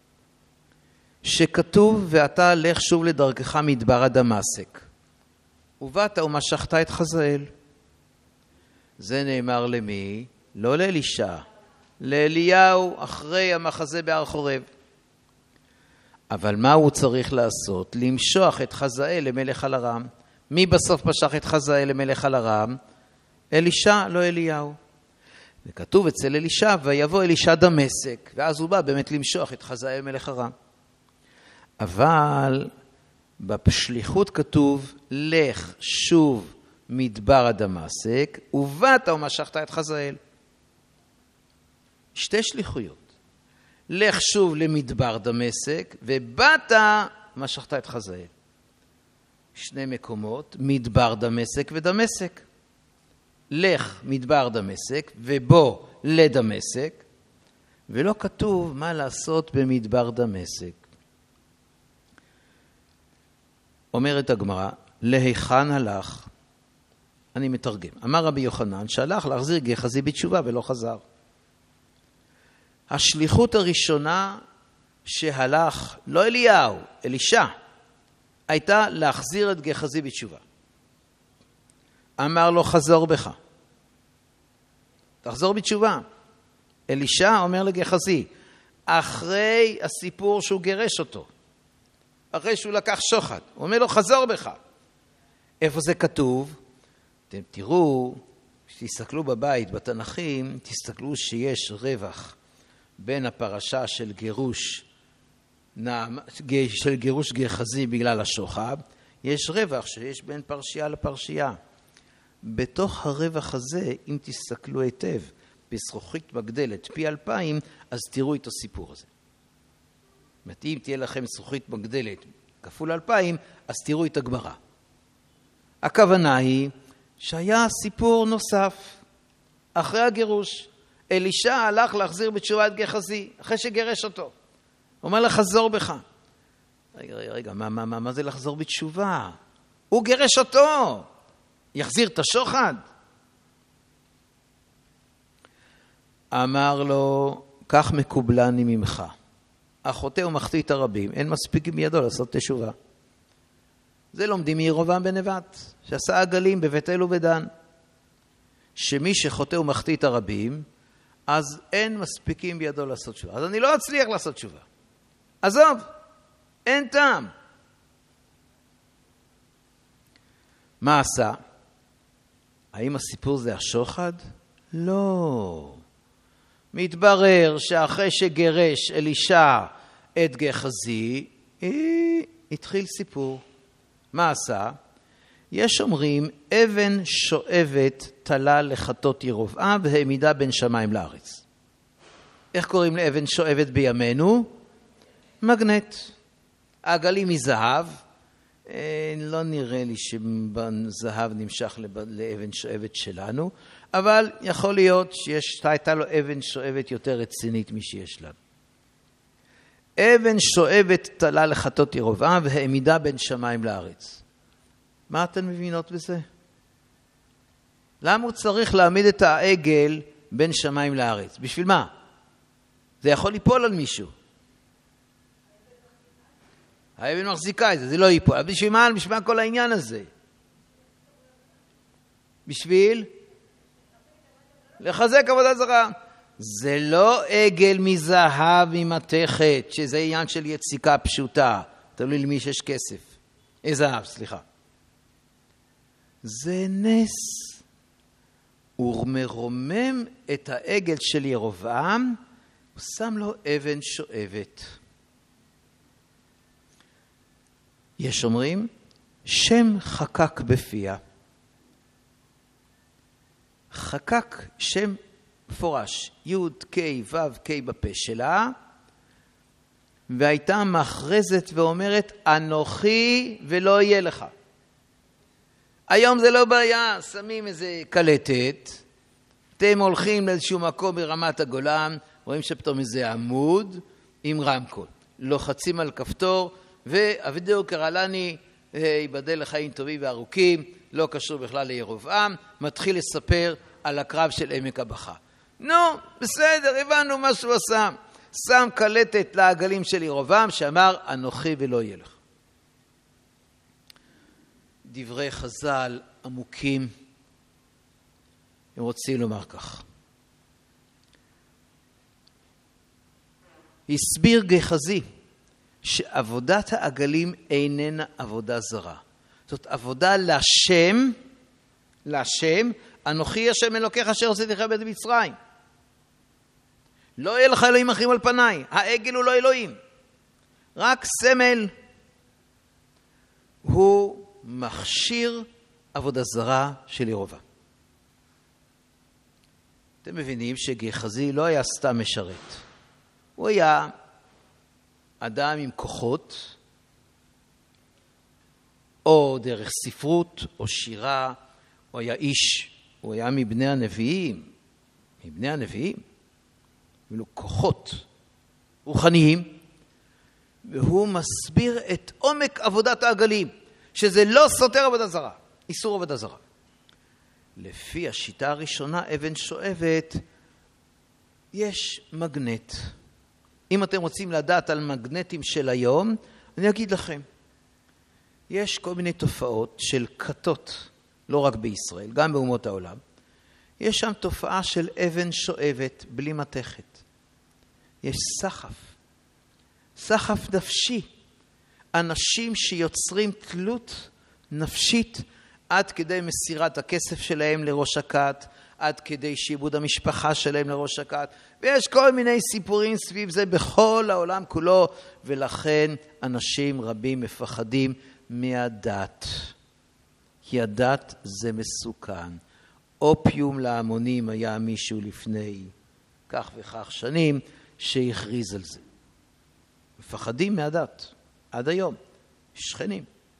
שכתוב, ואתה לך שוב לדרכך מדבר דמשק, ובאת ומשכת את חזאל. זה נאמר למי? לא לאלישע, לאליהו אחרי המחזה בהר חורב. אבל מה הוא צריך לעשות? למשוח את חזאל למלך על ארם. מי בסוף משך את חזאל למלך על ארם? אלישע, לא אליהו. וכתוב אצל אלישע, ויבוא אלישע דמשק, ואז הוא בא באמת למשוח את חזאל למלך ארם. אבל בשליחות כתוב, לך שוב מדבר דמשק, ובאת ומשכת את חזאל. 2 שליחויות. לך שוב למדבר דמשק, ובאת משכת את חזאל. 2 מקומות, מדבר דמשק ודמשק. לך מדבר דמשק, ובוא לדמשק, ולא כתוב מה לעשות במדבר דמשק. אומרת הגמרא, להיכן הלך? אני מתרגם. אמר רבי יוחנן שהלך להחזיר גיחזי בתשובה ולא חזר. השליחות הראשונה שהלך, לא אליהו, אלישע, הייתה להחזיר את גיחזי בתשובה. אמר לו, חזור בך. תחזור בתשובה. אלישע אומר לגיחזי, אחרי הסיפור שהוא גירש אותו, אחרי שהוא לקח שוחד, הוא אומר לו, חזור בך. איפה זה כתוב? אתם תראו, כשתסתכלו בבית, בתנ"כים, תסתכלו שיש רווח בין הפרשה של גירוש גיחזי בגלל השוחד, יש רווח שיש בין פרשייה לפרשייה. בתוך הרווח הזה, אם תסתכלו היטב, בזכוכית מגדלת פי 2000, אז תראו את הסיפור הזה. אם תהיה לכם זכוכית מגדלת כפול 2000, אז תראו את הגמרא. הכוונה היא שהיה סיפור נוסף. אחרי הגירוש, אלישע הלך להחזיר בתשובה את גיחזי, אחרי שגירש אותו. אומר לה, חזור בך. רגע, מה זה לחזור בתשובה? הוא גירש אותו. יחזיר את השוחד? אמר לו, כך מקובלני ממך. החוטא ומחטיא את הרבים, אין מספיק בידו לעשות תשובה. זה לומדים מירובעם בן נבט, שעשה עגלים בבית אל ובדן. שמי שחוטא ומחטיא את הרבים, אז אין מספיקים בידו לעשות תשובה. אז אני לא אצליח לעשות תשובה. עזוב, אין טעם. מה עשה? האם הסיפור זה השוחד? לא. מתברר שאחרי שגרש אלישע את גחזי, התחיל סיפור. מה עשה? יש אומרים, אבן שואבת תלה לחטות ירבעם והעמידה בין שמיים לארץ. איך קוראים לאבן שואבת בימינו? מגנט. העגלים מזהב, לא נראה לי שזהב נמשך לאבן שואבת שלנו, אבל יכול להיות שהייתה לו אבן שואבת יותר רצינית משיש לנו. אבן שואבת תלה לחטות ירבעם והעמידה בין שמיים לארץ. מה אתן מבינות בזה? למה הוא צריך להעמיד את העגל בין שמיים לארץ? בשביל מה? זה יכול ליפול על מישהו. האבן מחזיקה את זה, זה לא ייפול. בשביל מה? בשביל כל העניין הזה? בשביל? לחזק עבודה זרה. זה לא עגל מזהב ממתכת, שזה עניין של יציקה פשוטה. תלוי למי שיש כסף. זהב, סליחה. זה נס. הוא מרומם את העגל של ירבעם, הוא שם לו אבן שואבת. יש אומרים, שם חקק בפיה. חקק שם מפורש, י' ק' ו' ק' בפה שלה, והייתה מכרזת ואומרת, אנוכי ולא יהיה לך. היום זה לא בעיה, שמים איזה קלטת, אתם הולכים לאיזשהו מקום ברמת הגולן, רואים שפתאום איזה עמוד עם רמקול. לוחצים על כפתור, והווידאו קרלני, ייבדל לחיים טובים וארוכים, לא קשור בכלל לירבעם, מתחיל לספר על הקרב של עמק הבכה. נו, בסדר, הבנו מה שהוא עשה. שם קלטת לעגלים של ירבעם, שאמר, אנוכי ולא יהיה לך. דברי חז"ל עמוקים, הם רוצים לומר כך. הסביר גחזי שעבודת העגלים איננה עבודה זרה. זאת עבודה להשם, אנוכי השם אלוקיך אשר הוצאתיך מבית מצרים. לא יהיה לך אלוהים אחרים על פניי. העגל הוא לא אלוהים. רק סמל. הוא מכשיר עבודה זרה של ירבעם. אתם מבינים שגחזי לא היה סתם משרת. הוא היה אדם עם כוחות, או דרך ספרות, או שירה, הוא היה איש, הוא היה מבני הנביאים. ולו כוחות רוחניים, והוא מסביר את עומק עבודת העגלים, שזה לא סותר עבודה זרה, איסור עבודה זרה. לפי השיטה הראשונה, אבן שואבת, יש מגנט. אם אתם רוצים לדעת על מגנטים של היום, אני אגיד לכם, יש כל מיני תופעות של כתות, לא רק בישראל, גם באומות העולם. יש שם תופעה של אבן שואבת בלי מתכת. יש סחף נפשי. אנשים שיוצרים תלות נפשית עד כדי מסירת הכסף שלהם לראש הכת, עד כדי שיבוד המשפחה שלהם לראש הכת, ויש כל מיני סיפורים סביב זה בכל העולם כולו, ולכן אנשים רבים מפחדים מהדת. כי הדת זה מסוכן. אופיום להמונים היה מישהו לפני כך וכך שנים שהכריז על זה. מפחדים מהדת, עד היום, שכנים.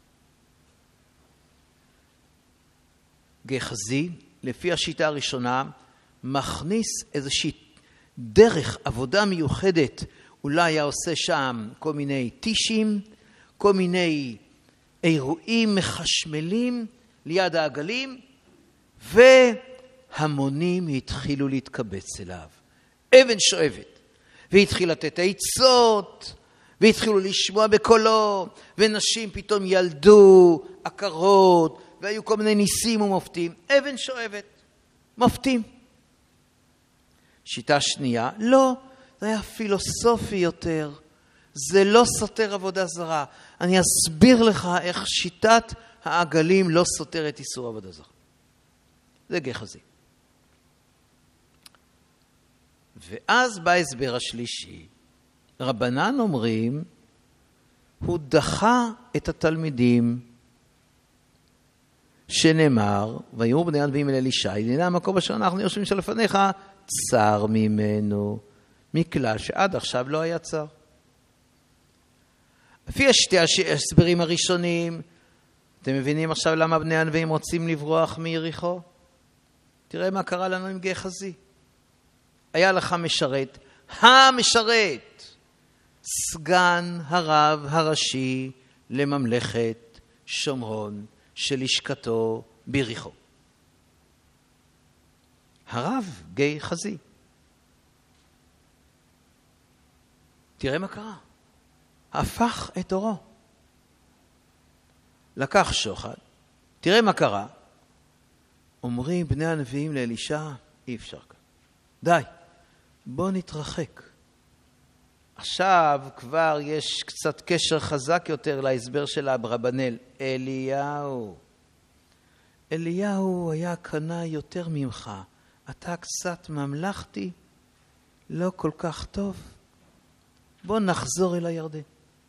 גחזי, לפי השיטה הראשונה, מכניס איזושהי דרך עבודה מיוחדת אולי היה עושה שם כל מיני טישים, כל מיני אירועים מחשמלים ליד העגלים, והמונים התחילו להתקבץ אליו. אבן שואבת. והתחיל לתת עצות, והתחילו לשמוע בקולו, ונשים פתאום ילדו, עקרות, והיו כל מיני ניסים ומופתים. אבן שואבת. מופתים. שיטה שנייה, לא, זה היה פילוסופי יותר. זה לא סותר עבודה זרה. אני אסביר לך איך שיטת העגלים לא סותרת איסור עבודה זרה. זה גחזי. ואז בא הסבר השלישי. רבנן אומרים, הוא דחה את התלמידים שנאמר, ויאמרו בני הנביאים אל אלישע, הנה המקום אשר אנחנו יושבים שלפניך, צר ממנו, מכלל שעד עכשיו לא היה צר. לפי שתי ההסברים הראשונים, אתם מבינים עכשיו למה בני הנביאים רוצים לברוח מיריחו? תראה מה קרה לנו עם גחזי. היה לך משרת, המשרת, סגן הרב הראשי לממלכת שומרון של לשכתו ביריחו. הרב גחזי. תראה מה קרה. הפך את אורו. לקח שוחד. תראה מה קרה. אומרים בני הנביאים לאלישע, אי אפשר כאן. די, בוא נתרחק. עכשיו כבר יש קצת קשר חזק יותר להסבר של אברבנאל. אליהו היה קנה יותר ממך. אתה קצת ממלכתי, לא כל כך טוב. בוא נחזור אל הירדן.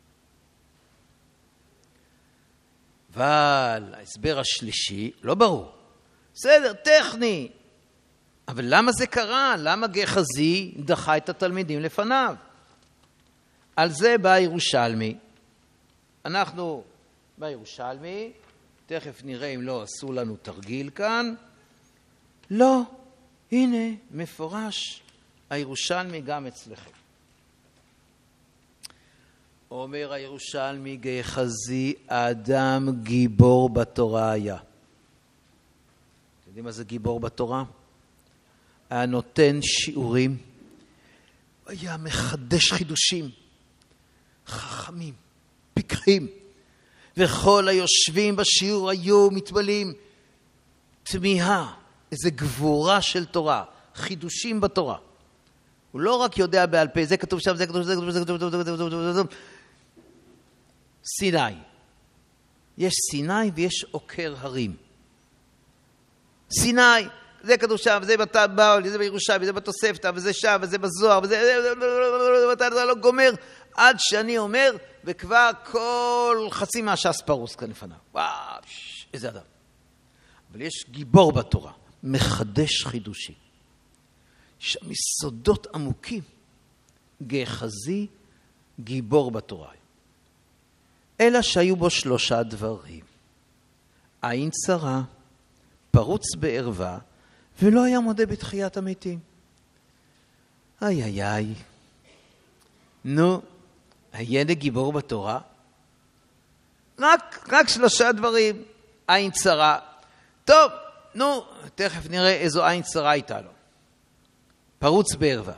אבל ההסבר השלישי לא ברור. בסדר, טכני. אבל למה זה קרה? למה גחזי דחה את התלמידים לפניו? על זה בא ירושלמי. אנחנו בירושלמי, תכף נראה אם לא עשו לנו תרגיל כאן. לא, הנה מפורש הירושלמי גם אצלכם. אומר הירושלמי, גחזי אדם גיבור בתורה היה. אתם יודעים מה זה גיבור בתורה? היה נותן שיעורים, היה מחדש חידושים, חכמים, פיקחים, וכל היושבים בשיעור היו מתבלים תמיהה, איזה גבורה של תורה, חידושים בתורה. הוא לא רק יודע בעל פה, זה כתוב שם, זה כתוב, זה כתוב, זה כתוב, זה כתוב. סיני. יש סיני ויש עוקר הרים. סיני, זה כתוב שם, זה בבעל, זה בירושלים, זה בתוספתא, וזה שם, וזה בזוהר, וזה... אתה לא גומר עד שאני אומר, וכבר כל חצי מהש"ס פרוס כאן לפניו. וואו, איזה אדם. אבל יש גיבור בתורה, מחדש חידושים. יש מסודות עמוקים. גחזי, גיבור בתורה. אלא שהיו בו 3 דברים. עין צרה, פרוץ בערווה, ולא היה מודה בתחיית המתים. איי איי איי. נו, הילד גיבור בתורה? רק 3 דברים. עין צרה. טוב, נו, תכף נראה איזו עין צרה הייתה לו. פרוץ בערווה.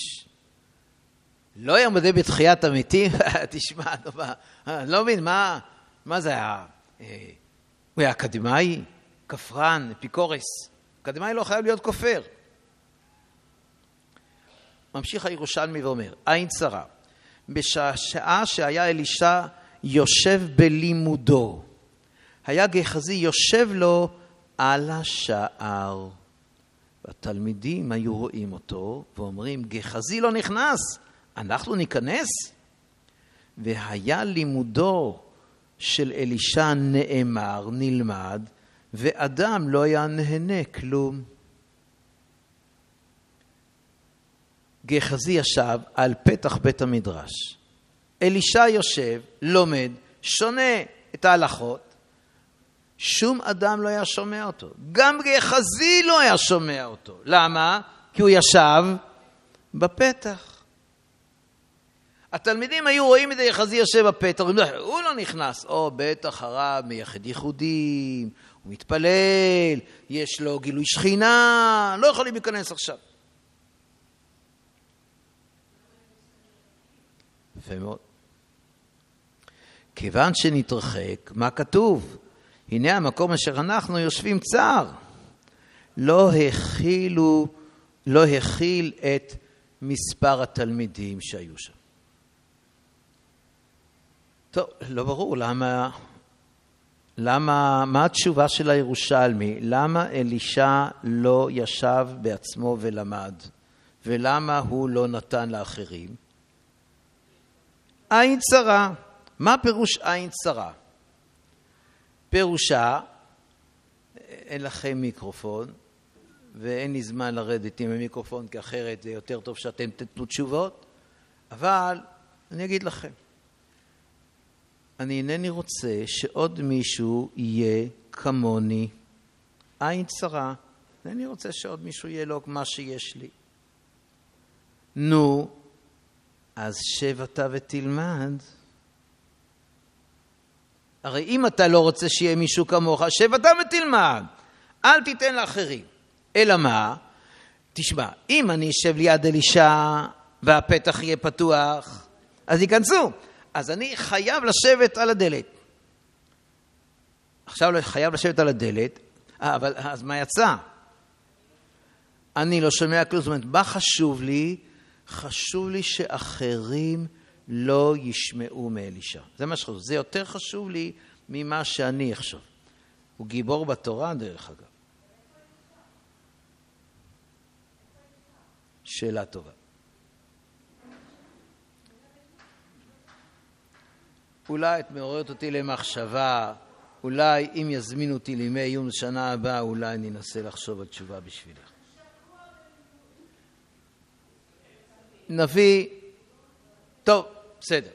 לא היה מודה בתחיית המתים? תשמע, לא מבין, מה זה היה? הוא היה אקדמאי? כפרן, אפיקורס. אקדמאי לא חייב להיות כופר. ממשיך הירושלמי ואומר, עין צרה, בשעה שהיה אלישע יושב בלימודו, היה גחזי יושב לו על השער. והתלמידים היו רואים אותו ואומרים, גחזי לא נכנס, אנחנו ניכנס. והיה לימודו של אלישע נאמר, נלמד, ואדם לא היה נהנה כלום. גחזי ישב על פתח בית המדרש. אלישע יושב, לומד, שונה את ההלכות. שום אדם לא היה שומע אותו. גם גחזי לא היה שומע אותו. למה? כי הוא ישב בפתח. התלמידים היו רואים את גחזי יושב בפתח, הוא לא נכנס. בטח הרב מייחד ייחודים, הוא מתפלל, יש לו גילוי שכינה, לא יכולים להיכנס עכשיו. יפה מאוד. כיוון שנתרחק, מה כתוב? הנה המקום אשר אנחנו יושבים צר. לא הכיל את מספר התלמידים שהיו שם. טוב, לא ברור מה התשובה של הירושלמי? למה אלישע לא ישב בעצמו ולמד? ולמה הוא לא נתן לאחרים? עין צרה. מה פירוש עין צרה? פירושה, אין לכם מיקרופון, ואין לי זמן לרדת עם המיקרופון, כי אחרת זה יותר טוב שאתם תתנו תשובות, אבל אני אגיד לכם, אני אינני רוצה שעוד מישהו יהיה כמוני. עין צרה. אינני רוצה שעוד מישהו יהיה לו מה שיש לי. נו, אז שב אתה ותלמד. הרי אם אתה לא רוצה שיהיה מישהו כמוך, שב אתה ותלמד. אל תיתן לאחרים. אלא מה? תשמע, אם אני אשב ליד אלישע והפתח יהיה פתוח, אז ייכנסו. אז אני חייב לשבת על הדלת. עכשיו חייב לשבת על הדלת, אבל אז מה יצא? אני לא שומע כלום. זאת אומרת, מה חשוב לי? חשוב לי שאחרים לא ישמעו מאלישע. זה מה שחשוב. זה יותר חשוב לי ממה שאני אחשוב. הוא גיבור בתורה דרך אגב. שאלה טובה. אולי את מעוררת אותי למחשבה, אולי אם יזמינו אותי לימי עיון שנה הבאה, אולי אני אנסה לחשוב על תשובה בשבילך. נביא, טוב, בסדר.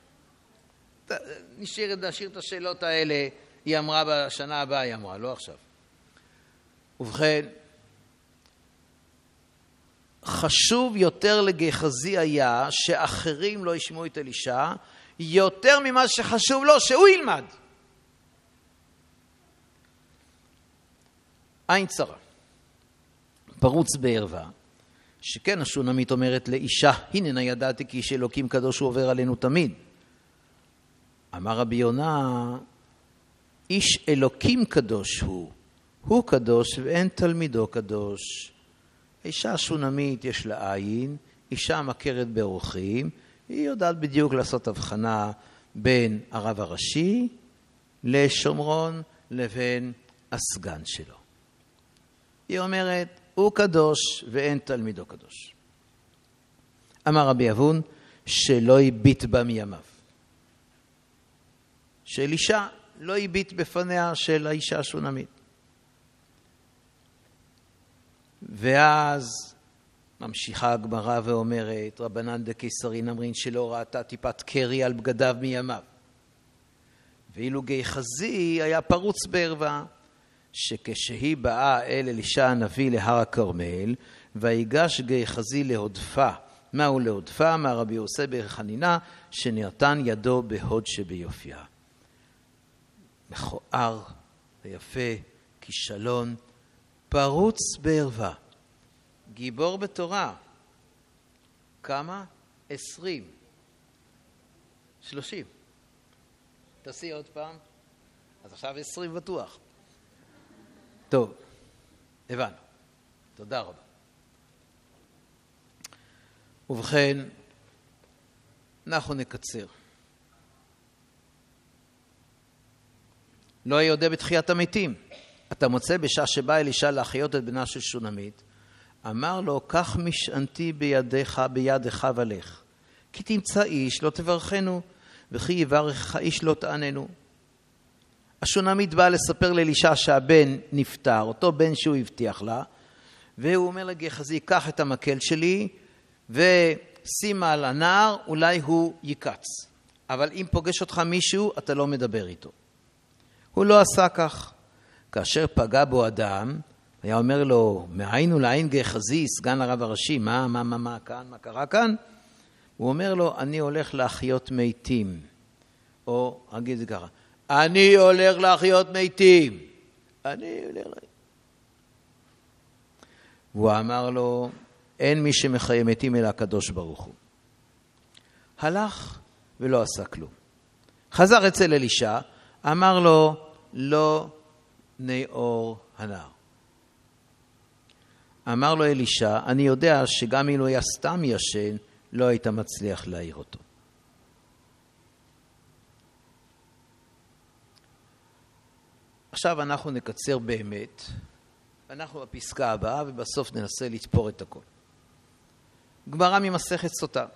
נשאיר את השאלות האלה, היא אמרה בשנה הבאה, היא אמרה, לא עכשיו. ובכן, חשוב יותר לגחזי היה שאחרים לא ישמעו את אלישע, יותר ממה שחשוב לו שהוא ילמד. עין צרה. פרוץ בערווה, שכן השונמית אומרת לאישה, הנה ידעתי כי איש אלוקים קדוש הוא עובר עלינו תמיד. אמר רבי יונה, איש אלוקים קדוש הוא קדוש ואין תלמידו קדוש. אישה השונמית יש לה עין, אישה מכרת באורחים, היא יודעת בדיוק לעשות הבחנה בין הרב הראשי לשומרון לבין הסגן שלו. היא אומרת, הוא קדוש ואין תלמידו קדוש. אמר רבי אבון, שלא הביט בה מימיו. שאלישע לא הביט בפניה של האישה השונמית. ואז ממשיכה הגמרא ואומרת, רבנן דקיסרין אמרין שלא ראתה טיפת קרי על בגדיו מימיו. ואילו גחזי היה פרוץ בערווה, שכשהיא באה אל אלישע הנביא להר הכרמל, ויגש גחזי להודפה. מהו להודפה? אמר רבי יוסי בר חנינא, שנתן ידו בהוד שביופייה. מכוער ויפה, כישלון, פרוץ בערווה. גיבור בתורה. כמה? 20. 30. תעשי עוד פעם. אז עכשיו 20 בטוח. טוב, הבנו. תודה רבה. ובכן, אנחנו נקצר. לא יודה בתחיית המתים. אתה מוצא בשעה שבא אלישע להחיות את בנה של שונמית, אמר לו, קח משענתי בידך ולך, כי תמצא איש לא תברכנו, וכי יברך איש לא תעננו. השונמית באה לספר לאלישע שהבן נפטר, אותו בן שהוא הבטיח לה, והוא אומר לגחזי, קח את המקל שלי ושימה על הנער, אולי הוא יקץ. אבל אם פוגש אותך מישהו, אתה לא מדבר איתו. הוא לא עשה כך. כאשר פגע בו אדם, היה אומר לו, מעין ולעין גחזי, סגן הרב הראשי, מה כאן, מה קרה כאן? הוא אומר לו, אני הולך להחיות מתים. או, אגיד את זה ככה, אני הולך להחיות מתים. אני הולך... והוא אמר לו, אין מי שמחיה מתים אלא הקדוש ברוך הוא. הלך ולא עשה כלום. חזר אצל אלישע, אמר לו, לא נאור הנער. אמר לו אלישע, אני יודע שגם אם הוא היה סתם ישן, לא היית מצליח להעיר אותו. עכשיו אנחנו נקצר באמת, אנחנו בפסקה הבאה ובסוף ננסה לתפור את הכל. גמרא ממסכת סוטה.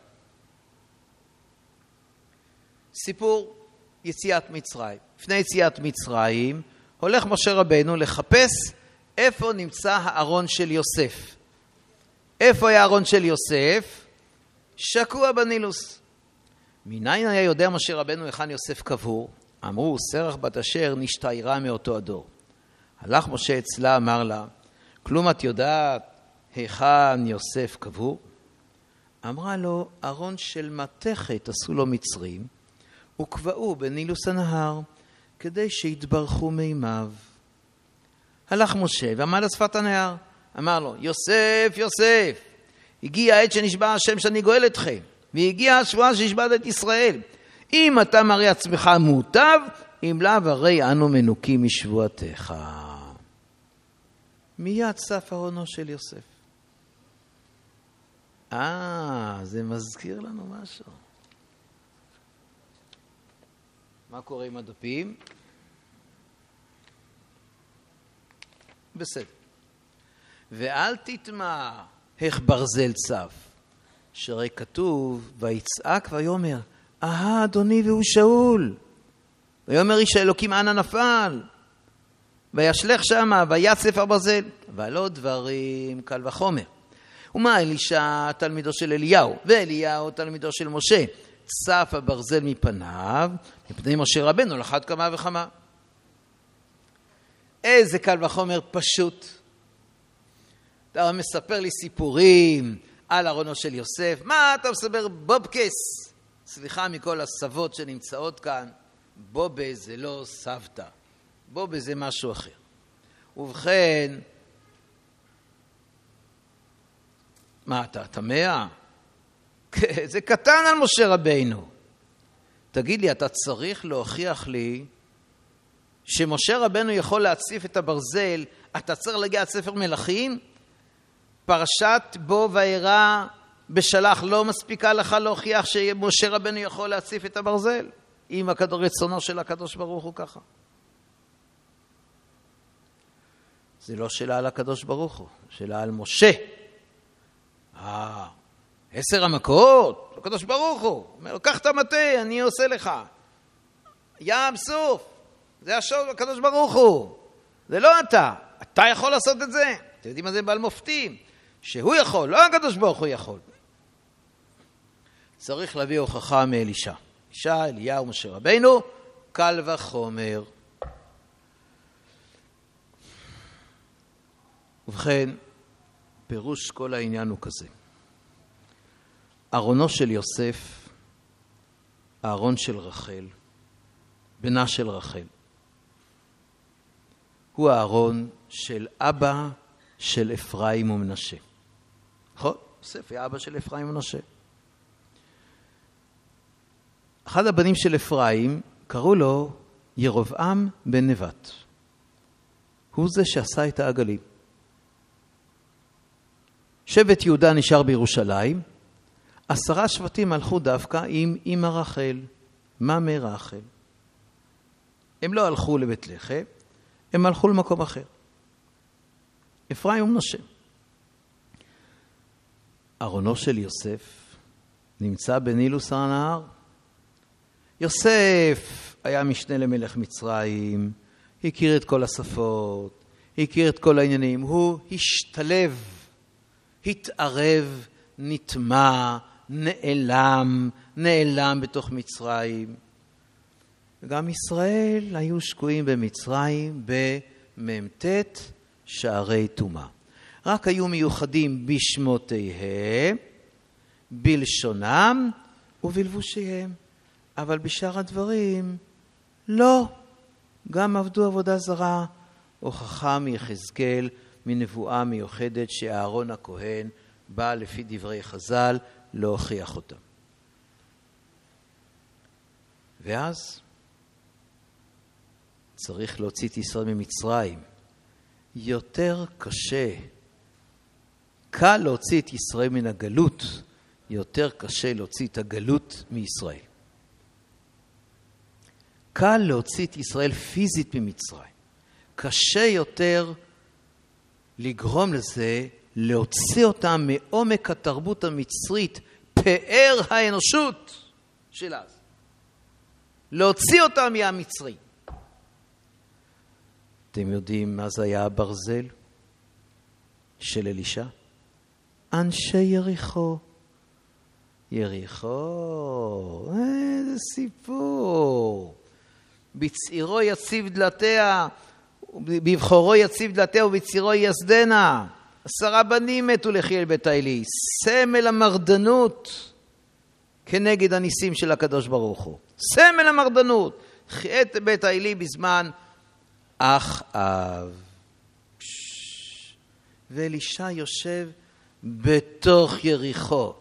סיפור יציאת מצרים. לפני יציאת מצרים הולך משה רבנו לחפש איפה נמצא הארון של יוסף. איפה היה הארון של יוסף? שקוע בנילוס. מניין היה יודע משה רבנו היכן יוסף קבור? אמרו, סרח בת אשר נשתיירה מאותו הדור. הלך משה אצלה, אמר לה, כלום את יודעת היכן יוסף קבור? אמרה לו, ארון של מתכת עשו לו מצרים, וקבעו בנילוס הנהר, כדי שיתברכו מימיו. הלך משה ועמד על שפת הנהר, אמר לו, יוסף, יוסף, הגיע העת שנשבע השם שאני גואל אתכם, והגיעה השבועה שנשבעת את ישראל. אם אתה מראה עצמך מוטב, אם לאו הרי אנו מנוקים משבועתך. מיד צף ארונו של יוסף. זה מזכיר לנו משהו. מה קורה עם הדפים? בסדר. ואל תטמע איך ברזל צף, שהרי כתוב, ויצעק ויאמר, אדוני והוא שאול. ויאמר איש האלוקים אנה נפל. וישלך שמה, ויצף הברזל. ולא דברים קל וחומר. ומה אלישע תלמידו של אליהו, ואליהו תלמידו של משה. צף הברזל מפניו, מפני משה רבנו לחד כמה וכמה. איזה קל וחומר פשוט. אתה מספר לי סיפורים על ארונו של יוסף. מה אתה מספר? בובקס. סליחה מכל הסבות שנמצאות כאן. בובה זה לא סבתא. בובה זה משהו אחר. ובכן, מה אתה תמה? זה קטן על משה רבינו. תגיד לי, אתה צריך להוכיח לי שמשה רבנו יכול להציף את הברזל, אתה צריך להגיע עד ספר מלכים? פרשת בו ואירע בשלח לא מספיקה לך להוכיח שמשה רבנו יכול להציף את הברזל? אם רצונו של הקדוש ברוך הוא ככה. זה לא שאלה על הקדוש ברוך הוא, שאלה על משה. 10 המכות, הקדוש ברוך הוא. אומר, קח את המטה, אני עושה לך. ים סוף. זה השור הקדוש ברוך הוא. זה לא אתה. אתה יכול לעשות את זה. אתם יודעים מה זה בעל מופתים? שהוא יכול, לא הקדוש ברוך הוא יכול. צריך להביא הוכחה מאלישע. אלישע, אליהו, משה רבינו, קל וחומר. ובכן, פירוש כל העניין הוא כזה. ארונו של יוסף, הארון של רחל, בנה של רחל, הוא הארון של אבא של אפרים ומנשה. נכון? יוסף היה אבא של אפרים ומנשה. אחד הבנים של אפרים קראו לו ירבעם בן נבט. הוא זה שעשה את העגלים. שבט יהודה נשאר בירושלים, 10 שבטים הלכו דווקא עם אמא רחל, מאמי רחל. הם לא הלכו לבית לחם, הם הלכו למקום אחר. אפרים ומנשה. ארונו של יוסף נמצא בנילוס הנהר. יוסף היה משנה למלך מצרים, הכיר את כל השפות, הכיר את כל העניינים. הוא השתלב, התערב, נטמע, נעלם בתוך מצרים. וגם ישראל היו שקועים במצרים במ"ט שערי טומאה. רק היו מיוחדים בשמותיהם, בלשונם ובלבושיהם, אבל בשאר הדברים לא. גם עבדו עבודה זרה. הוכחה מיחזקאל מנבואה מיוחדת שאהרון הכהן בא לפי דברי חז"ל להוכיח אותם. ואז צריך להוציא את ישראל ממצרים. יותר קשה, קל להוציא את ישראל מן הגלות, יותר קשה להוציא את הגלות מישראל. קל להוציא את ישראל פיזית ממצרים. קשה יותר לגרום לזה, להוציא אותם מעומק התרבות המצרית, פאר האנושות של אז. להוציא אותם מהמצרים. אתם יודעים מה זה היה הברזל של אלישע? אנשי יריחו. יריחו, איזה סיפור. בצעירו יציב דלתיה, בבחורו יציב דלתיה ובצעירו יסדנה. 10 בנים מתו לחיאל בית האלי. סמל המרדנות כנגד הניסים של הקדוש ברוך הוא. סמל המרדנות. חיית בית האלי בזמן אחאב. ואלישע יושב בתוך יריחו.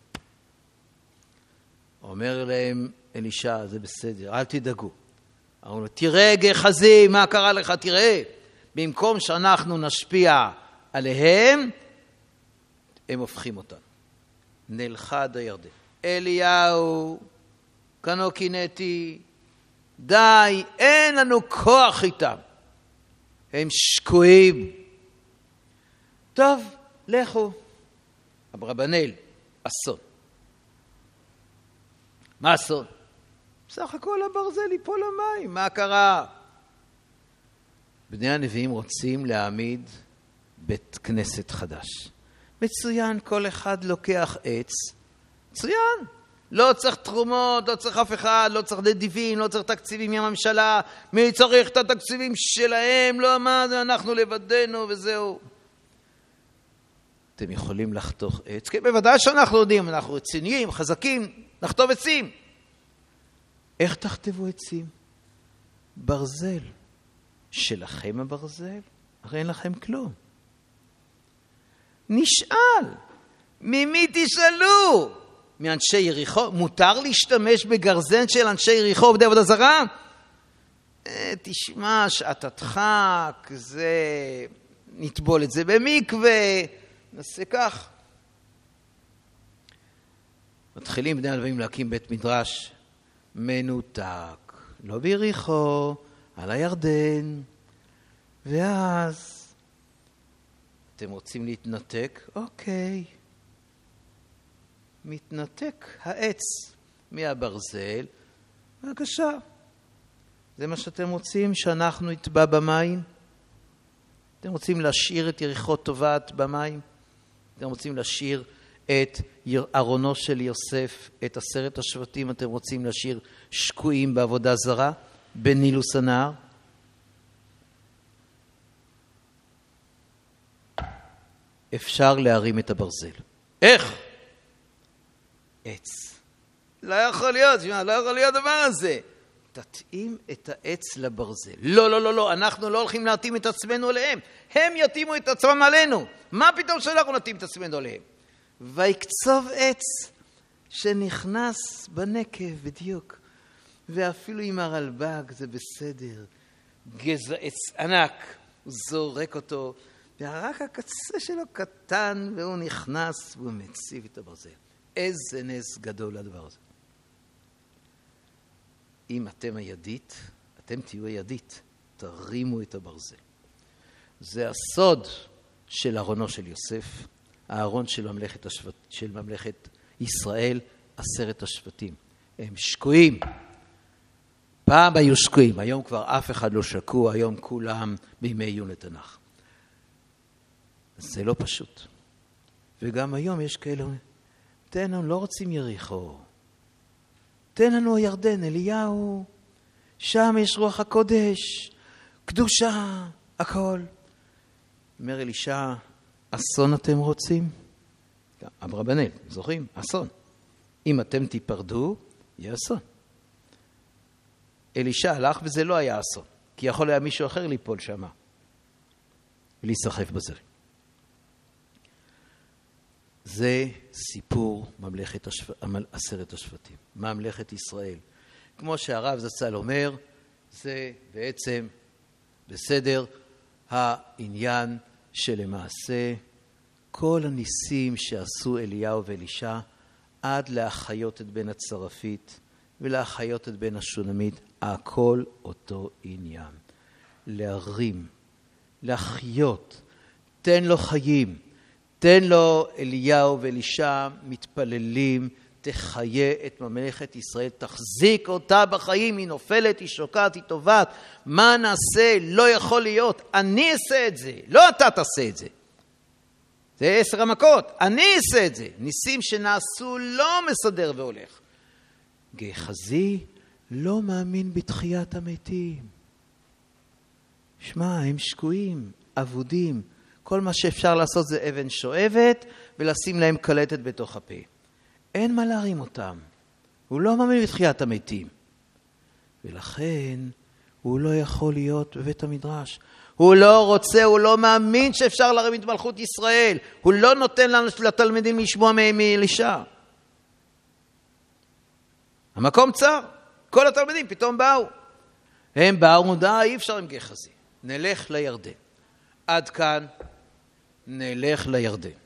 אומר להם אלישע, זה בסדר, אל תדאגו. אמרו לו, תראה גחזי, מה קרה לך? תראה. במקום שאנחנו נשפיע עליהם, הם הופכים אותנו. נלכה עד הירדן. אליהו, כנו קינאתי, די, אין לנו כוח איתם. הם שקועים. טוב, לכו. אברבנאל, אסון. מה אסון? בסך הכל הברזל ייפול למים, מה קרה? בני הנביאים רוצים להעמיד בית כנסת חדש. מצוין, כל אחד לוקח עץ. מצוין. לא צריך תרומות, לא צריך אף אחד, לא צריך נדיבים, לא צריך תקציבים מהממשלה. מי צריך את התקציבים שלהם? לא, מה זה, אנחנו לבדנו וזהו. אתם יכולים לחתוך עץ? כן, בוודאי שאנחנו יודעים, אנחנו רציניים, חזקים, נחתוב עצים. איך תכתבו עצים? ברזל. שלכם הברזל? הרי אין לכם כלום. נשאל. ממי תשאלו? מאנשי יריחו? מותר להשתמש בגרזן של אנשי יריחו עובדי עבודה זרה? תשמע, שעת הדחק, זה... נטבול את זה במקווה, נעשה כך. מתחילים בני הנביאים להקים בית מדרש מנותק, לא ביריחו, על הירדן. ואז אתם רוצים להתנתק? אוקיי. מתנתק העץ מהברזל. בבקשה. זה מה שאתם רוצים, שאנחנו נטבע במים? אתם רוצים להשאיר את יריחו טובעת במים? אתם רוצים להשאיר את ארונו של יוסף, את 10 השבטים, אתם רוצים להשאיר שקועים בעבודה זרה, בנילוס הנהר? אפשר להרים את הברזל. איך? עץ. לא יכול להיות, לא יכול להיות דבר הזה. תתאים את העץ לברזל. לא, לא, לא, לא, אנחנו לא הולכים להתאים את עצמנו עליהם. הם יתאימו את עצמם עלינו. מה פתאום שאנחנו נתאים את עצמנו עליהם? ויקצוב עץ שנכנס בנקב בדיוק. ואפילו עם הרלב"ג זה בסדר. גזע עץ ענק, הוא זורק אותו, ורק הקצה שלו קטן, והוא נכנס והוא מציב את הברזל. איזה נס גדול הדבר הזה. אם אתם הידית, אתם תהיו הידית, תרימו את הברזל. זה הסוד של ארונו של יוסף, הארון של ממלכת ישראל, 10 השבטים. הם שקועים. פעם היו שקועים, היום כבר אף אחד לא שקוע, היום כולם בימי עיון לתנ"ך. זה לא פשוט. וגם היום יש כאלה, תן לנו, לא רוצים יריחו. תן לנו הירדן, אליהו, שם יש רוח הקודש, קדושה, הכל. אומר אלישע, אסון אתם רוצים? אברבנאל, זוכרים? אסון. אם אתם תיפרדו, יהיה אסון. אלישע הלך וזה לא היה אסון, כי יכול היה מישהו אחר ליפול שמה, ולהיסחף בזרים. זה סיפור ממלכת 10 השבטים, ממלכת ישראל. כמו שהרב זצ"ל אומר, זה בעצם בסדר העניין שלמעשה כל הניסים שעשו אליהו ואלישע עד להחיות את בן הצרפית ולהחיות את בן השונמית, הכל אותו עניין. להרים, להחיות, תן לו חיים, תן לו אליהו ואלישע מתפללים, תחיה את ממלכת ישראל, תחזיק אותה בחיים, היא נופלת, היא שוקעת, היא טובעת. מה נעשה? לא יכול להיות. אני אעשה את זה, לא אתה תעשה את זה. זה 10 המכות, אני אעשה את זה. ניסים שנעשו לא מסדר והולך. גחזי לא מאמין בתחיית המתים. שמע, הם שקועים, אבודים. כל מה שאפשר לעשות זה אבן שואבת ולשים להם קלטת בתוך הפה. אין מה להרים אותם. הוא לא מאמין בתחיית המתים. ולכן הוא לא יכול להיות בבית המדרש. הוא לא רוצה, הוא לא מאמין שאפשר להרים את מלכות ישראל. הוא לא נותן לתלמידים לשמוע מאלישע. המקום צר. כל התלמידים פתאום באו. הם באו, אי אפשר עם גחזי. נלך לירדן. עד כאן נלך לירדן.